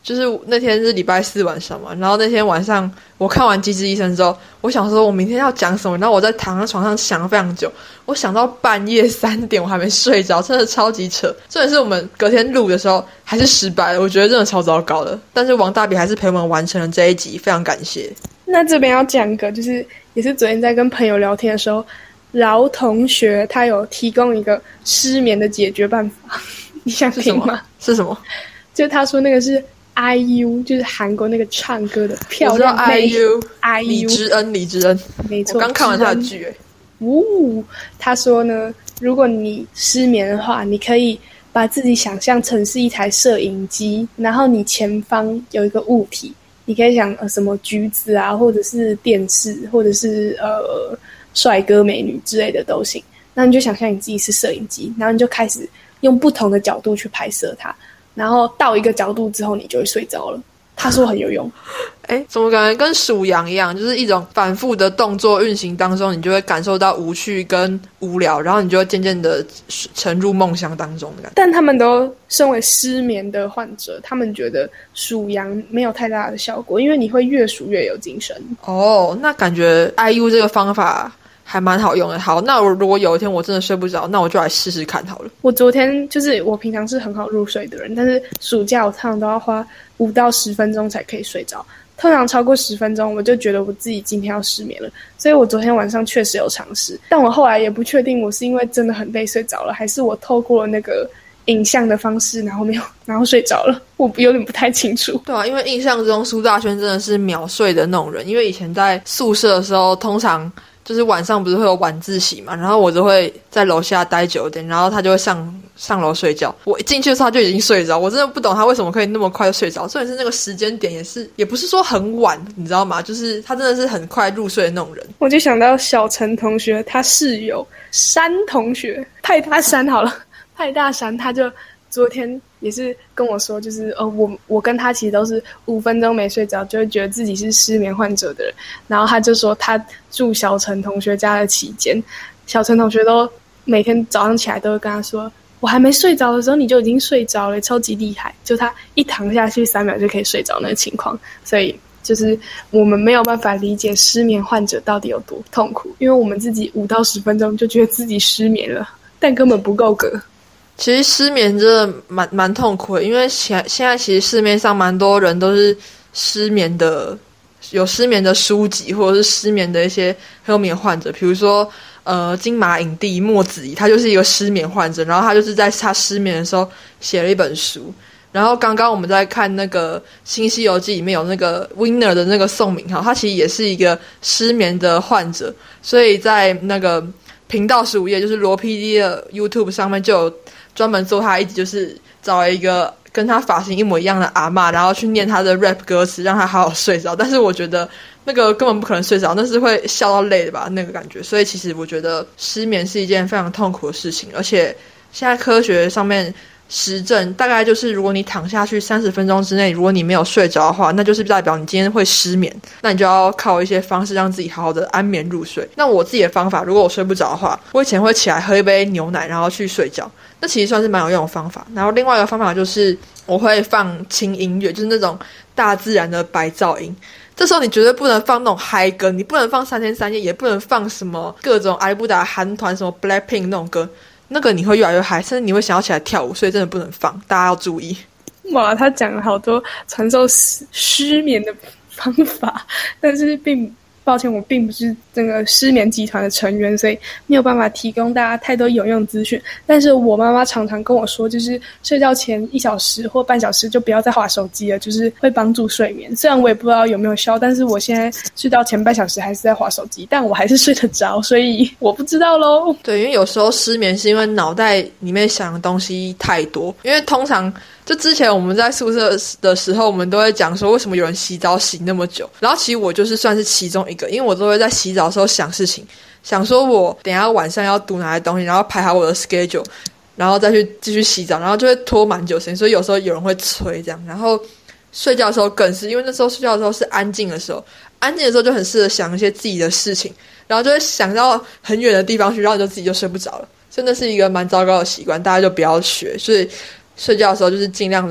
B: 就是那天是礼拜四晚上嘛，然后那天晚上我看完《机智医生》之后，我想说我明天要讲什么，然后我在躺在床上想了非常久，我想到半夜三点我还没睡着，真的超级扯。重点是我们隔天录的时候还是失败了，我觉得真的超糟糕的。但是王大比还是陪我们完成了这一集，非常感谢。
A: 那这边要讲一个，就是也是昨天在跟朋友聊天的时候，饶同学他有提供一个失眠的解决办法，你想听吗？
B: 是什么？
A: 就他说那个是 I U， 就是韩国那个唱歌的漂亮妹
B: I U
A: I U
B: 李知恩李知恩，
A: 没错。
B: 我刚看完他的剧诶。
A: 呜、哦，他说呢，如果你失眠的话，你可以把自己想象成是一台摄影机，然后你前方有一个物体，你可以想呃什么橘子啊，或者是电视，或者是呃帅哥美女之类的都行。那你就想象你自己是摄影机，然后你就开始用不同的角度去拍摄它。然后到一个角度之后，你就会睡着了。他说很有用。
B: 哎，怎么感觉跟数羊一样，就是一种反复的动作运行当中，你就会感受到无趣跟无聊，然后你就会渐渐的沉入梦乡当中的感觉。
A: 但他们都身为失眠的患者，他们觉得数羊没有太大的效果，因为你会越数越有精神。
B: 哦，那感觉 I U 这个方法还蛮好用的。好，那我如果有一天我真的睡不着，那我就来试试看好了。
A: 我昨天就是我平常是很好入睡的人，但是暑假我通常都要花五到十分钟才可以睡着，通常超过十分钟我就觉得我自己今天要失眠了，所以我昨天晚上确实有尝试，但我后来也不确定我是因为真的很累睡着了，还是我透过了那个影像的方式然后没有然后睡着了，我有点不太清楚。
B: 对啊，因为印象中苏大轩真的是秒睡的那种人，因为以前在宿舍的时候通常就是晚上不是会有晚自习嘛，然后我就会在楼下待久点，然后他就会上上楼睡觉。我一进去的时候他就已经睡着，我真的不懂他为什么可以那么快就睡着。重点是那个时间点也是，也不是说很晚，你知道吗？就是他真的是很快入睡的那种人。
A: 我就想到小陈同学他室友山同学派大山好了，派大山他就昨天也是跟我说，就是呃，我我跟他其实都是五分钟没睡着就会觉得自己是失眠患者的人。然后他就说他住小陈同学家的期间，小陈同学都每天早上起来都会跟他说，我还没睡着的时候你就已经睡着了，超级厉害。就他一躺下去三秒就可以睡着那个情况。所以就是我们没有办法理解失眠患者到底有多痛苦，因为我们自己五到十分钟就觉得自己失眠了，但根本不够格。
B: 其实失眠真的蛮蛮痛苦的，因为现现在其实市面上蛮多人都是失眠的，有失眠的书籍，或者是失眠的一些很有名的患者，比如说呃金马影帝莫子仪，他就是一个失眠患者，然后他就是在他失眠的时候写了一本书。然后刚刚我们在看那个《新西游记》里面有那个 Winner 的那个宋明浩，他其实也是一个失眠的患者，所以在那个频道十五页，就是罗 P D 的 YouTube 上面就有专门做他一集，就是找一个跟他发型一模一样的阿嬷，然后去念他的 rap 歌词，让他好好睡着。但是我觉得那个根本不可能睡着，那是会笑到累的吧，那个感觉。所以其实我觉得失眠是一件非常痛苦的事情，而且现在科学上面实证大概就是，如果你躺下去三十分钟之内，如果你没有睡着的话，那就是代表你今天会失眠，那你就要靠一些方式让自己好好的安眠入睡。那我自己的方法，如果我睡不着的话，我以前会起来喝一杯牛奶然后去睡觉，那其实算是蛮有用的方法。然后另外一个方法就是我会放轻音乐，就是那种大自然的白噪音，这时候你绝对不能放那种嗨歌，你不能放三天三夜，也不能放什么各种阿里不达韩团什么 Blackpink 那种歌，那个你会越来越嗨，甚至你会想要起来跳舞，所以真的不能放，大家要注意。
A: 哇，他讲了好多传授失眠的方法，但是并抱歉，我并不是这个失眠集团的成员，所以没有办法提供大家太多有用资讯。但是我妈妈常常跟我说，就是睡觉前一小时或半小时就不要再滑手机了，就是会帮助睡眠。虽然我也不知道有没有效，但是我现在睡觉前半小时还是在滑手机，但我还是睡得着，所以我不知道咯。
B: 对，因为有时候失眠是因为脑袋里面想的东西太多，因为通常就之前我们在宿舍的时候，我们都会讲说为什么有人洗澡洗那么久，然后其实我就是算是其中一个，因为我都会在洗澡的时候想事情，想说我等一下晚上要读哪些东西，然后排好我的 schedule， 然后再去继续洗澡，然后就会拖蛮久时间，所以有时候有人会催这样。然后睡觉的时候更是，因为那时候睡觉的时候是安静的时候，安静的时候就很适合想一些自己的事情，然后就会想到很远的地方去，然后你就自己就睡不着了，真的是一个蛮糟糕的习惯，大家就不要学。所以睡觉的时候就是尽量的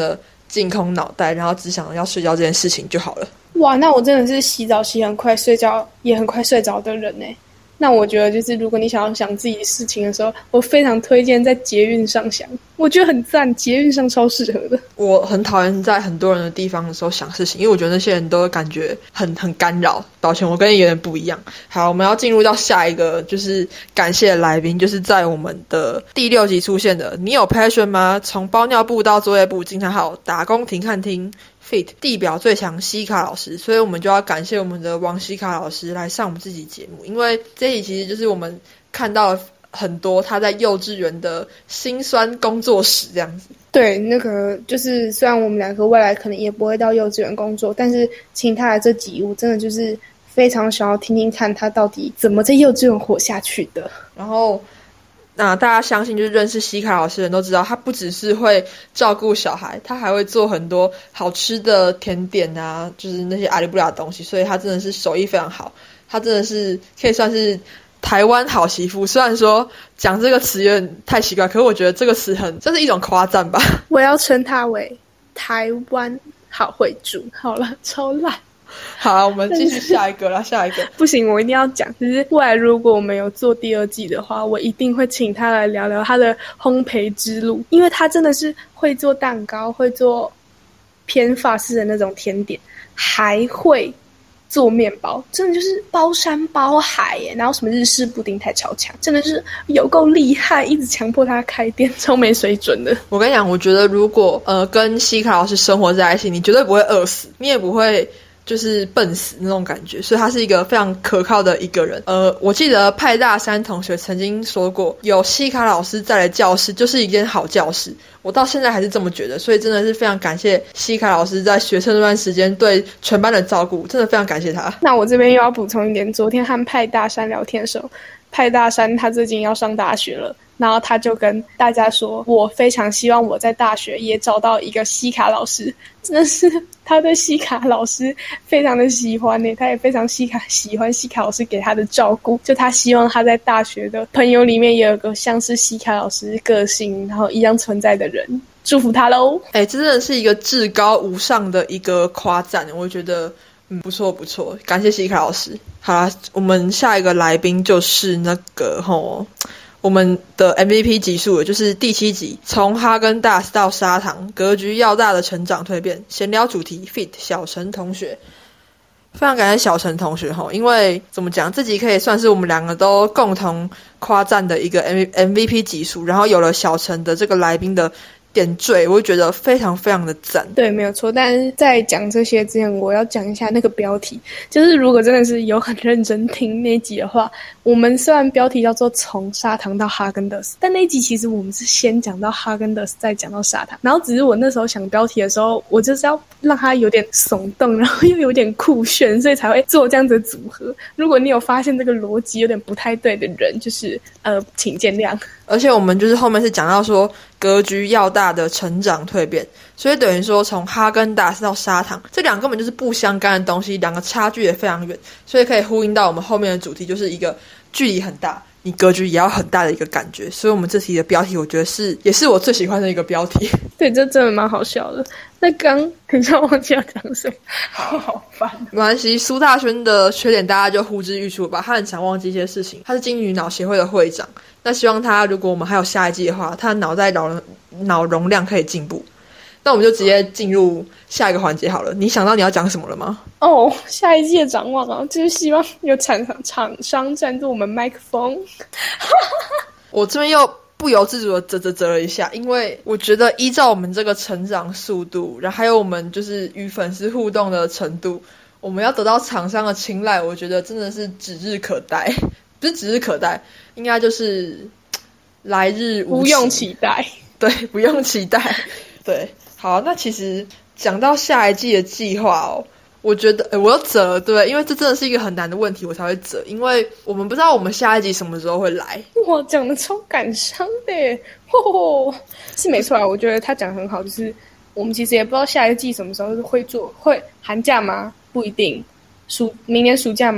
B: 净空脑袋，然后只想要睡觉这件事情就好了。
A: 哇，那我真的是洗澡洗很快，睡觉也很快睡着的人耶。那我觉得就是如果你想要想自己的事情的时候，我非常推荐在捷运上想，我觉得很赞，捷运上超适合的。
B: 我很讨厌在很多人的地方的时候想事情，因为我觉得那些人都感觉很很干扰。抱歉，我跟你有点不一样。好，我们要进入到下一个就是感谢的来宾，就是在我们的第六集出现的你有 passion 吗？从包尿布到作业部，惊叹号打工停看听Fit 地表最强西卡老师，所以我们就要感谢我们的王西卡老师来上我们这集节目，因为这一集其实就是我们看到了很多他在幼稚园的辛酸工作史这样子。
A: 对，那个就是虽然我们两个未来可能也不会到幼稚园工作，但是请他的这集我真的就是非常想要听听看他到底怎么在幼稚园活下去的。
B: 然后那大家相信就是认识西卡老师的人都知道，他不只是会照顾小孩，他还会做很多好吃的甜点啊，就是那些阿里不拉的东西，所以他真的是手艺非常好，他真的是可以算是台湾好媳妇。虽然说讲这个词有点太奇怪，可是我觉得这个词很这是一种夸赞吧。
A: 我要称他为台湾好会煮。好了，超烂。
B: 好啦，我们继续下一个啦，下一个
A: 不行，我一定要讲。就是未来如果我们有做第二季的话，我一定会请他来聊聊他的烘焙之路，因为他真的是会做蛋糕，会做偏法式的那种甜点，还会做面包，真的就是包山包海耶。然后什么日式布丁太超强，真的是有够厉害，一直强迫他开店，超没水准的。
B: 我跟你讲，我觉得如果呃跟西卡老师生活在一起，你绝对不会饿死，你也不会就是笨死那种感觉，所以他是一个非常可靠的一个人。呃，我记得派大山同学曾经说过，有西卡老师在的教室就是一间好教室。我到现在还是这么觉得，所以真的是非常感谢西卡老师在学生那段时间对全班的照顾，真的非常感谢他。
A: 那我这边又要补充一点，昨天和派大山聊天的时候，派大山他最近要上大学了，然后他就跟大家说，我非常希望我在大学也找到一个西卡老师，真的是他对西卡老师非常的喜欢耶，他也非常西卡喜欢西卡老师给他的照顾，就他希望他在大学的朋友里面也有个像是西卡老师个性然后一样存在的人，祝福他咯。
B: 哎，这真的是一个至高无上的一个夸赞，我觉得嗯不错不错，感谢西卡老师。好啦，我们下一个来宾就是那个吼我们的 M V P 集数，就是第七集，从哈根达斯到砂糖，格局要大的成长蜕变，闲聊主题 Fit 小陈同学。非常感谢小陈同学齁，因为怎么讲，这集可以算是我们两个都共同夸赞的一个 M V P 集数，然后有了小陈的这个来宾的点缀，我会觉得非常非常的赞。
A: 对，没有错。但是在讲这些之前，我要讲一下那个标题，就是如果真的是有很认真听那一集的话，我们虽然标题叫做从砂糖到哈根达斯，但那一集其实我们是先讲到哈根达斯再讲到砂糖，然后只是我那时候想标题的时候，我就是要让它有点耸动，然后又有点酷炫，所以才会做这样子的组合。如果你有发现这个逻辑有点不太对的人，就是呃请见谅。
B: 而且我们就是后面是讲到说格局要大的成长蜕变，所以等于说从哈根达斯到砂糖，这两个根本就是不相干的东西，两个差距也非常远，所以可以呼应到我们后面的主题，就是一个距离很大你格局也要很大的一个感觉。所以我们这题的标题我觉得是也是我最喜欢的一个标题。
A: 对，这真的蛮好笑的。那刚等一下忘记要讲什么，好好烦。
B: 没关系，苏大轩的缺点大家就呼之欲出吧，他很常忘记一些事情，他是金鱼脑协会的会长，那希望他如果我们还有下一季的话，他的脑袋脑脑容量可以进步。那我们就直接进入下一个环节好了。你想到你要讲什么了吗？
A: 哦，下一季的展望啊，就是希望有厂商厂商赞助我们麦克风。
B: 我这边又不由自主的啧啧啧了一下，因为我觉得依照我们这个成长速度，然后还有我们就是与粉丝互动的程度，我们要得到厂商的青睐，我觉得真的是指日可待。不是指日可待，应该就是来日无期，
A: 不用期待。
B: 对，不用期待。对，好，那其实讲到下一季的计划哦，我觉得，诶我要折，对，因为这真的是一个很难的问题，我才会折，因为我们不知道我们下一集什么时候会来。
A: 哇，讲的超感伤的耶，哦，是没错啊，我觉得他讲得很好，就是我们其实也不知道下一季什么时候会做，会寒假吗？不一定，暑明年暑假吗？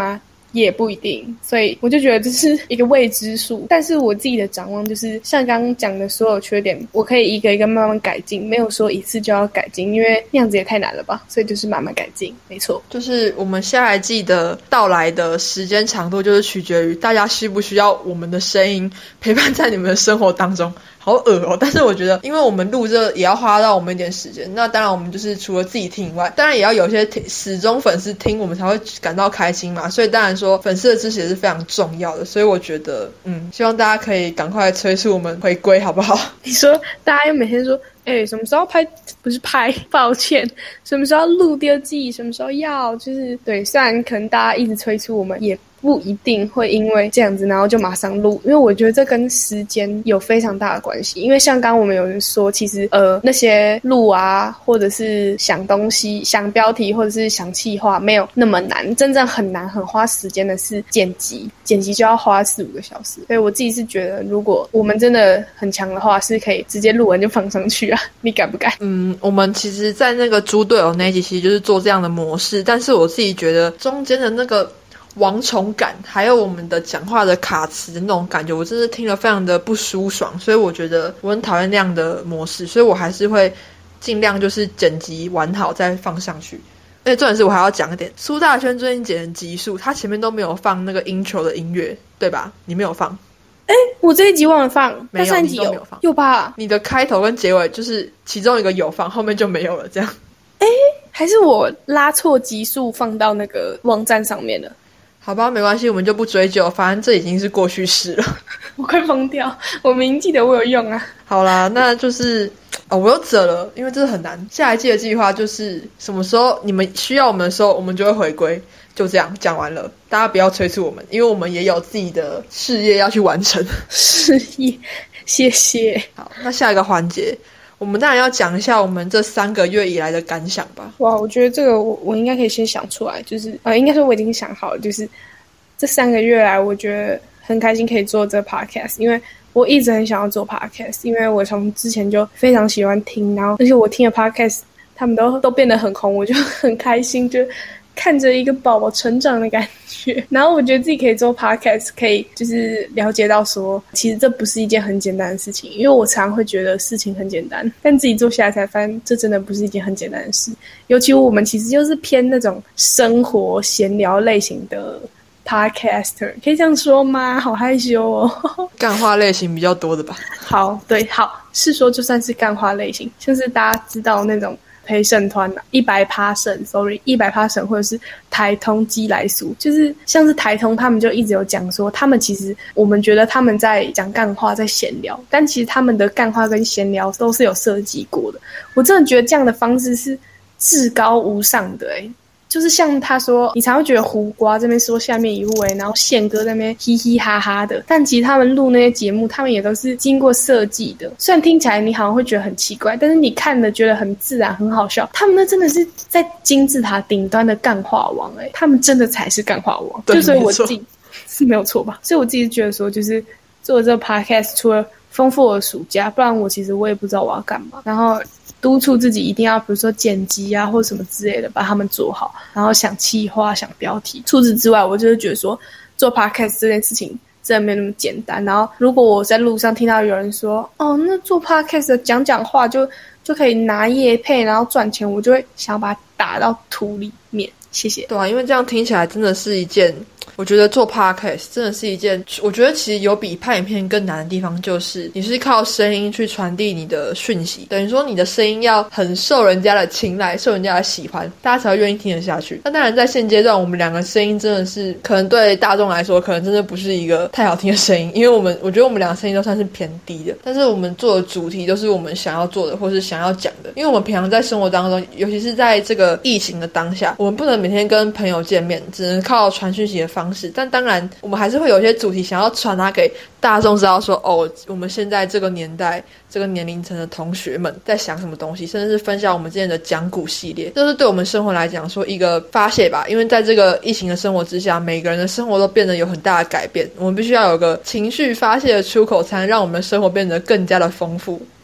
A: 也不一定，所以我就觉得这是一个未知数。但是我自己的展望就是像刚刚讲的所有缺点，我可以一个一个慢慢改进，没有说一次就要改进，因为那样子也太难了吧，所以就是慢慢改进。没错，
B: 就是我们下一季的到来的时间长度，就是取决于大家需不需要我们的声音陪伴在你们的生活当中。好恶哦！但是我觉得，因为我们录这也要花到我们一点时间，那当然我们就是除了自己听以外，当然也要有一些始终粉丝听，我们才会感到开心嘛。所以当然说粉丝的支持也是非常重要的。所以我觉得，嗯，希望大家可以赶快催促我们回归，好不好？
A: 你说大家又每天说，哎、欸，什么时候拍？不是拍，抱歉，什么时候要录第二季？什么时候要？就是对，虽然可能大家一直催促我们，也不一定会因为这样子然后就马上录，因为我觉得这跟时间有非常大的关系。因为像刚刚我们有人说，其实呃那些录啊，或者是想东西、想标题，或者是想企划，没有那么难。真正很难、很花时间的是剪辑，剪辑就要花四五个小时。所以我自己是觉得，如果我们真的很强的话，是可以直接录完就放上去啊。你敢不敢？
B: 嗯，我们其实在那个猪队友那一集其实就是做这样的模式，但是我自己觉得中间的那个王虫感，还有我们的讲话的卡词的那种感觉，我真是听了非常的不舒爽，所以我觉得我很讨厌那样的模式，所以我还是会尽量就是剪辑完好再放上去。而且重点是我还要讲一点，苏大轩最近剪的集数，他前面都没有放那个 intro 的音乐，对吧？你没有放？
A: 哎，我这一集忘了放，
B: 没有，
A: 上一集有
B: 有放，
A: 有吧？
B: 你的开头跟结尾就是其中一个有放，后面就没有了，这样。
A: 哎，还是我拉错集数放到那个网站上面了。
B: 好吧，没关系，我们就不追究，反正这已经是过去式了。
A: 我快疯掉，我明明记得我有用啊。
B: 好啦，那就是哦，我又折了，因为这很难。下一季的计划就是什么时候你们需要我们的时候，我们就会回归。就这样讲完了，大家不要催促我们，因为我们也有自己的事业要去完成。
A: 事业，谢谢。
B: 好，那下一个环节，我们当然要讲一下我们这三个月以来的感想吧。
A: 哇，我觉得这个我我应该可以先想出来，就是呃，应该说我已经想好了，就是这三个月来，我觉得很开心可以做这 podcast， 因为我一直很想要做 podcast， 因为我从之前就非常喜欢听，然后而且我听的 podcast 他们都都变得很红，我就很开心，就看着一个宝宝成长的感觉。然后我觉得自己可以做 podcast， 可以就是了解到说，其实这不是一件很简单的事情，因为我常常会觉得事情很简单，但自己做下来才发现这真的不是一件很简单的事。尤其我们其实就是偏那种生活闲聊类型的 podcaster， 可以这样说吗？好害羞哦。
B: 干话类型比较多的吧。
A: 好，对，好，是说就算是干话类型，像是大家知道那种陪审团啊，一百趴审 ，sorry， 一百趴审或者是台通鸡来俗，就是像是台通他们就一直有讲说，他们其实我们觉得他们在讲干话，在闲聊，但其实他们的干话跟闲聊都是有设计过的。我真的觉得这样的方式是至高无上的、欸，就是像他说，你常会觉得胡瓜这边说下面一位，然后宪哥在那边嘻嘻哈哈的，但其实他们录那些节目，他们也都是经过设计的。虽然听起来你好像会觉得很奇怪，但是你看了觉得很自然，很好笑。他们那真的是在金字塔顶端的干话王、欸，他们真的才是干话王。就所以我自己是没有错吧？所以我自己觉得说，就是做这个 podcast， 除了丰富我的暑假，不然我其实我也不知道我要干嘛。然后督促自己一定要比如说剪辑啊或什么之类的把他们做好，然后想企划想标题。除此之外，我就是觉得说做 podcast 这件事情真的没那么简单。然后如果我在路上听到有人说哦那做 podcast 的讲讲话就就可以拿业配然后赚钱，我就会想要把它打到土里面。谢谢。
B: 对啊，因为这样听起来真的是一件，我觉得做 podcast 真的是一件，我觉得其实有比拍影片更难的地方，就是你是靠声音去传递你的讯息，等于说你的声音要很受人家的青睐，受人家的喜欢，大家才会愿意听得下去。那当然在现阶段我们两个声音真的是可能对大众来说可能真的不是一个太好听的声音，因为我们我觉得我们两个声音都算是偏低的，但是我们做的主题都是我们想要做的或是想要讲的。因为我们平常在生活当中，尤其是在这个疫情的当下，我们不能每天跟朋友见面，只能靠传讯息的方式，但当然我们还是会有一些主题想要传达给大众知道说，哦，我们现在这个年代这个年龄层的同学们在想什么东西，甚至是分享我们之前的讲古系列，这是对我们生活来讲说一个发泄吧。因为在这个疫情的生活之下，每个人的生活都变得有很大的改变，我们必须要有个情绪发泄的出口，才能让我们的生活变得更加的丰富。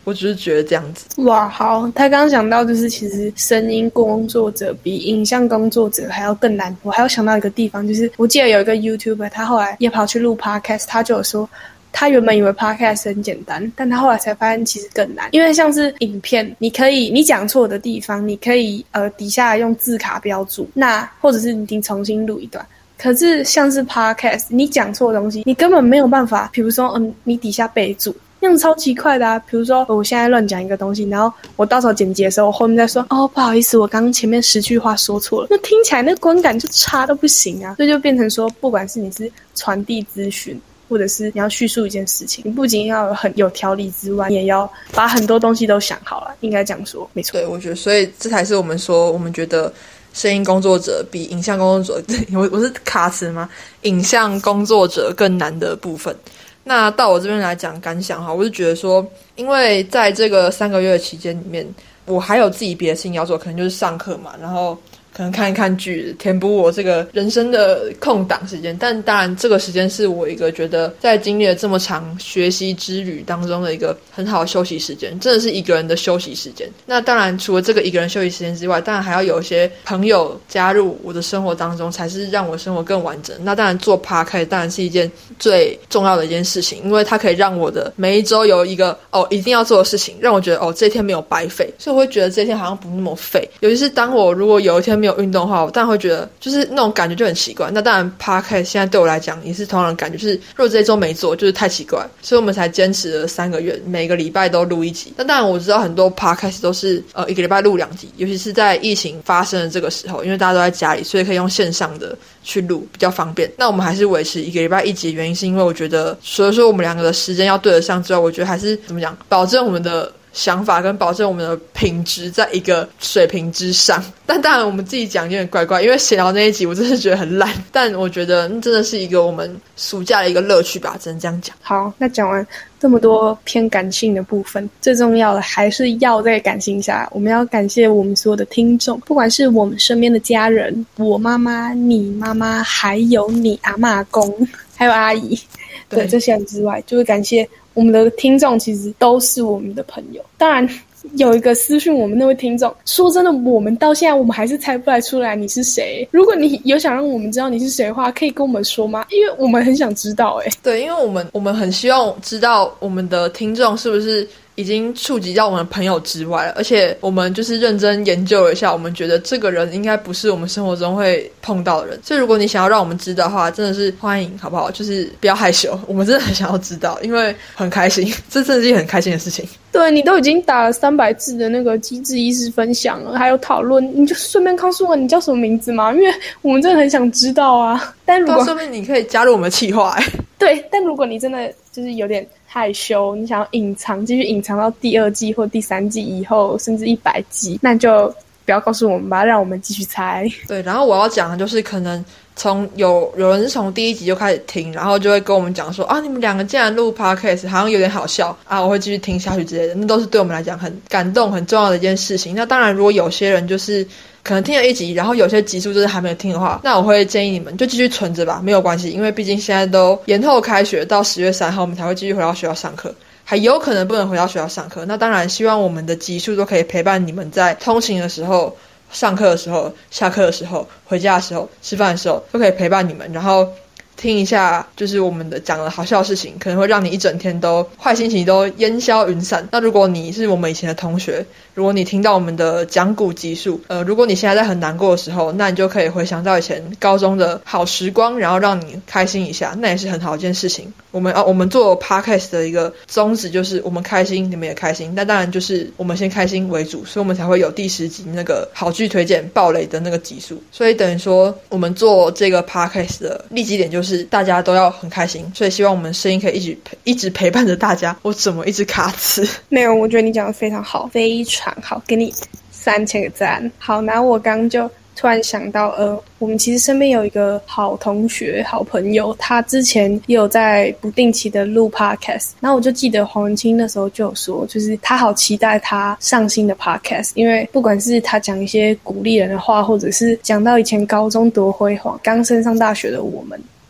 B: 我只是觉得这样子。
A: 哇，好，他刚刚讲到就是其实声音工作者比影像工作者还要更难。我还有想到一个地方，就是我记得有一个 YouTuber 他后来也跑去录 Podcast， 他就有说他原本以为 Podcast 很简单，但他后来才发现其实更难。因为像是影片，你可以你讲错的地方你可以呃底下用字卡标注，那或者是你重新录一段。可是像是 Podcast 你讲错的东西你根本没有办法，比如说嗯你底下备注，那样超级快的啊！比如说我现在乱讲一个东西，然后我到时候剪辑的时候，我后面再说哦，不好意思，我刚刚前面十句话说错了，那听起来那观感就差到不行啊！所以就变成说，不管是你是传递资讯，或者是你要叙述一件事情，你不仅要有很有条理之外，你也要把很多东西都想好了，应该这样说，没错。
B: 对，我觉得，所以这才是我们说，我们觉得声音工作者比影像工作者，我我是卡词吗？影像工作者更难的部分。那到我这边来讲感想哈，我是觉得说，因为在这个三个月的期间里面，我还有自己别的事情要做，可能就是上课嘛，然后可能看一看剧，填补我这个人生的空档时间。但当然这个时间是我一个觉得在经历了这么长学习之旅当中的一个很好的休息时间，真的是一个人的休息时间。那当然除了这个一个人休息时间之外，当然还要有一些朋友加入我的生活当中，才是让我生活更完整。那当然做 podcast 当然是一件最重要的一件事情，因为它可以让我的每一周有一个哦一定要做的事情，让我觉得哦这一天没有白费，所以我会觉得这一天好像不那么废。尤其是当我如果有一天没有运动的话，我当然会觉得就是那种感觉就很奇怪。那当然 podcast 现在对我来讲也是同样的感觉，就是如果这一周没做就是太奇怪，所以我们才坚持了三个月，每个礼拜都录一集。那当然我知道很多 podcast 都是呃一个礼拜录两集，尤其是在疫情发生的这个时候，因为大家都在家里，所以可以用线上的去录比较方便。那我们还是维持一个礼拜一集的原因是因为我觉得除了说我们两个的时间要对得上之外，我觉得还是怎么讲，保证我们的想法跟保证我们的品质在一个水平之上。但当然我们自己讲有点怪怪，因为闲聊那一集我真是觉得很烂，但我觉得真的是一个我们暑假的一个乐趣吧，只能这样讲。
A: 好，那讲完这么多偏感性的部分，最重要的还是要在感性下，我们要感谢我们所有的听众，不管是我们身边的家人，我妈妈、你妈妈，还有你阿嬷、阿公，还有阿姨，对这些人之外，就是感谢我们的听众，其实都是我们的朋友。当然有一个私讯我们那位听众，说真的，我们到现在我们还是猜不来出来你是谁。如果你有想让我们知道你是谁的话，可以跟我们说吗？因为我们很想知道。诶
B: 对，因为我们我们很希望知道我们的听众是不是已经触及到我们的朋友之外了，而且我们就是认真研究了一下，我们觉得这个人应该不是我们生活中会碰到的人，所以如果你想要让我们知道的话，真的是欢迎，好不好？就是不要害羞，我们真的很想要知道，因为很开心，这真的是一件很开心的事情。
A: 对，你都已经打了三百字的那个机智医师分享了，还有讨论，你就顺便告诉我你叫什么名字嘛，因为我们真的很想知道啊。但如果
B: 说不定你可以加入我们的企划欸。
A: 对，但如果你真的就是有点害羞，你想要隐藏，继续隐藏到第二季或第三季以后，甚至一百集，那就不要告诉我们吧，让我们继续猜。
B: 对，然后我要讲的就是可能从有有人是从第一集就开始听，然后就会跟我们讲说啊，你们两个竟然录 podcast 好像有点好笑啊，我会继续听下去之类的，那都是对我们来讲很感动很重要的一件事情。那当然如果有些人就是可能听了一集，然后有些集数就是还没有听的话，那我会建议你们就继续存着吧，没有关系，因为毕竟现在都延后开学到十月三号，我们才会继续回到学校上课，还有可能不能回到学校上课。那当然希望我们的集数都可以陪伴你们在通勤的时候、上课的时候、下课的时候、回家的时候、吃饭的时候，都可以陪伴你们，然后听一下就是我们的讲的好笑的事情，可能会让你一整天都坏心情都烟消云散。那如果你是我们以前的同学，如果你听到我们的讲古集数，呃，如果你现在在很难过的时候，那你就可以回想到以前高中的好时光，然后让你开心一下，那也是很好一件事情。我们啊，我们做 podcast 的一个宗旨就是我们开心，你们也开心。那当然就是我们先开心为主，所以我们才会有第十集那个好剧推荐爆雷的那个集数。所以等于说，我们做这个 podcast 的立基点就是大家都要很开心，所以希望我们的声音可以一直一直陪伴着大家。我怎么一直卡词？
A: 没有，我觉得你讲的非常好，非常好，给你三千个赞。好，然后我刚刚就突然想到，呃，我们其实身边有一个好同学、好朋友，他之前也有在不定期的录 podcast， 然后我就记得黄文清那时候就有说，就是他好期待他上新的 podcast， 因为不管是他讲一些鼓励人的话，或者是讲到以前高中多辉煌，刚升上大学的我们，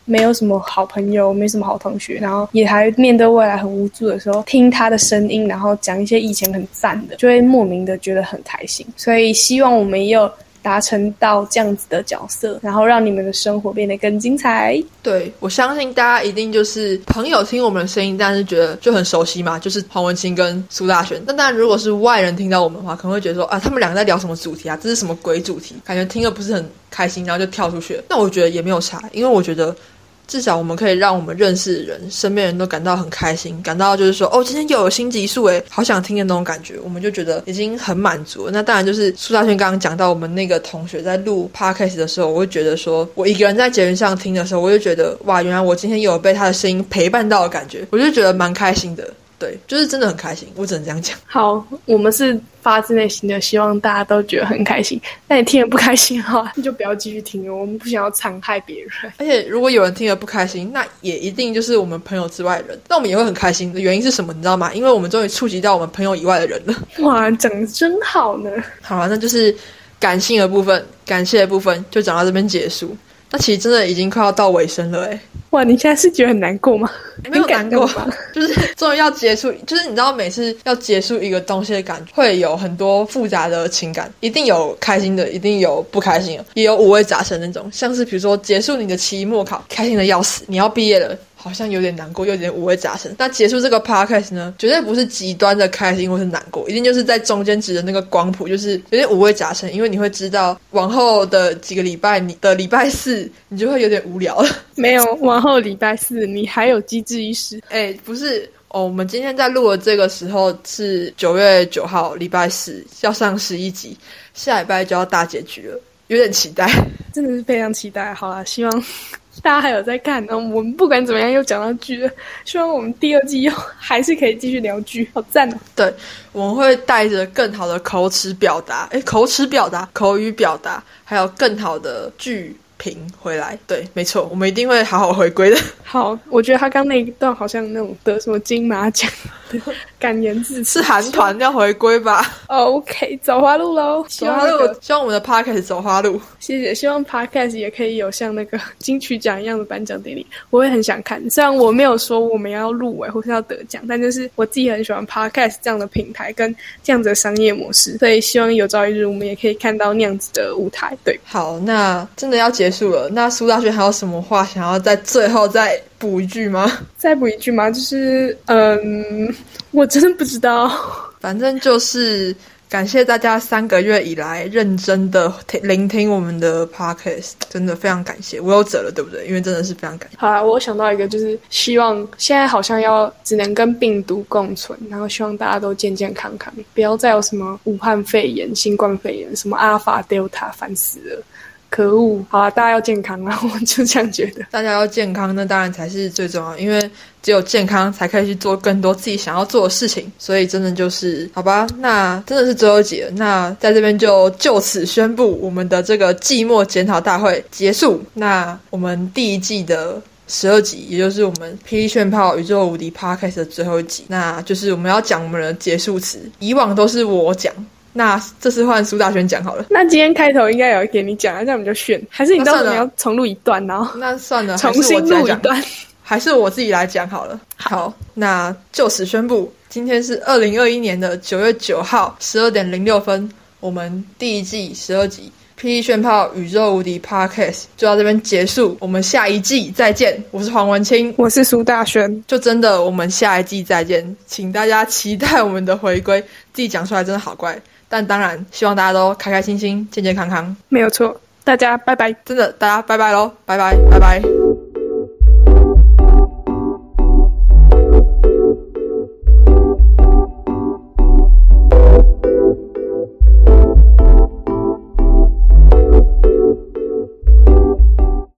A: 没有什么好朋友，没什么好同学，然后也还面对未来很无助的时候，听他的声音，然后讲一些以前很赞的，就会莫名的觉得很开心。所以希望我们也有达成到这样子的角色，然后让你们的生活变得更精彩。
B: 对，我相信大家一定就是朋友听我们的声音，但是觉得就很熟悉嘛，就是黄文清跟苏大璇。但当然如果是外人听到我们的话，可能会觉得说啊，他们两个在聊什么主题啊，这是什么鬼主题，感觉听了不是很开心，然后就跳出去了。那我觉得也没有差，因为我觉得至少我们可以让我们认识的人身边人都感到很开心，感到就是说哦，今天又有新集数诶，好想听的那种感觉，我们就觉得已经很满足了。那当然就是苏大轩刚刚讲到我们那个同学在录 podcast 的时候，我会觉得说我一个人在捷运上听的时候，我就觉得哇，原来我今天有被他的声音陪伴到的感觉，我就觉得蛮开心的。对，就是真的很开心，我只能这样讲。
A: 好，我们是发自内心的希望大家都觉得很开心，但你听得不开心的话，你就不要继续听了，我们不想要残害别人。
B: 而且如果有人听得不开心，那也一定就是我们朋友之外的人，那我们也会很开心的原因是什么你知道吗？因为我们终于触及到我们朋友以外的人了。
A: 哇，讲得真好呢。
B: 好了，那就是感性的部分，感谢的部分就讲到这边结束。那其实真的已经快要到尾声了诶。
A: 哇，你现在是觉得很难过吗？
B: 没有难过，就是终于要结束，就是你知道每次要结束一个东西的感觉会有很多复杂的情感，一定有开心的，一定有不开心的，也有五味杂陈那种，像是比如说结束你的期末考，开心的要死，你要毕业了，好像有点难过，又有点五味杂陈。那结束这个 podcast 呢，绝对不是极端的开心或是难过，一定就是在中间指的那个光谱，就是有点五味杂陈，因为你会知道往后的几个礼拜，你的礼拜四你就会有点无聊了。
A: 没有，往后礼拜四你还有机智医师。
B: 哎，不是哦，我们今天在录的这个时候是九月九号，礼拜四要上十一集，下礼拜就要大结局了，有点期待，
A: 真的是非常期待。好啦，希望大家还有在看，然后我们不管怎么样又讲到剧了，希望我们第二季又还是可以继续聊剧，好赞哦！
B: 对，我们会带着更好的口齿表达，诶，口齿表达、口语表达，还有更好的剧评回来。对，没错，我们一定会好好回归的。
A: 好，我觉得他刚那一段好像那种得什么金马奖的感言字词，
B: 是韩团要回归吧？
A: OK， 走花路咯，
B: 走花路，希望我们的 podcast 走花路。
A: 谢谢，希望 podcast 也可以有像那个金曲奖一样的颁奖典礼，我也很想看。虽然我没有说我们要入围或是要得奖，但就是我自己很喜欢 podcast 这样的平台跟这样子的商业模式，所以希望有朝一日我们也可以看到那样子的舞台。对，
B: 好，那真的要结束了，那苏大轩还有什么话想要在最后再补一句吗？
A: 再补一句吗？就是嗯，我真的不知道，
B: 反正就是感谢大家三个月以来认真的聆听我们的 podcast， 真的非常感谢，我有责了，对不对？因为真的是非常感谢。
A: 好啦，我想到一个，就是希望现在好像要只能跟病毒共存，然后希望大家都健健康康，不要再有什么武汉肺炎、新冠肺炎、什么阿尔法、Delta，烦死了。可恶！好啦，大家要健康啦，我就这样觉得。
B: 大家要健康，那当然才是最重要，因为只有健康才可以去做更多自己想要做的事情。所以真的就是好吧，那真的是最后一集了。那在这边就就此宣布我们的这个季末检讨大会结束。那我们第一季的十二集，也就是我们霹雳炫炮宇宙无敌 Podcast 的最后一集，那就是我们要讲我们的结束词。以往都是我讲。那这次换苏大轩讲好了。
A: 那今天开头应该有给你讲，这样我们就炫。还是你到时候你要重录一段，然后
B: 那算了，
A: 重新录一段，
B: 还是我自己来讲好了。好，那就此宣布，今天是二零二一年的九月九号十二点零六分，我们第一季十二集霹雳炫炮宇宙无敌 Podcast 就到这边结束，我们下一季再见。我是黄文清，
A: 我是苏大轩，
B: 就真的我们下一季再见，请大家期待我们的回归。自己讲出来真的好怪。但当然，希望大家都开开心心、健健康康，
A: 没有错。大家拜拜，
B: 真的，大家拜拜咯，拜拜，拜拜。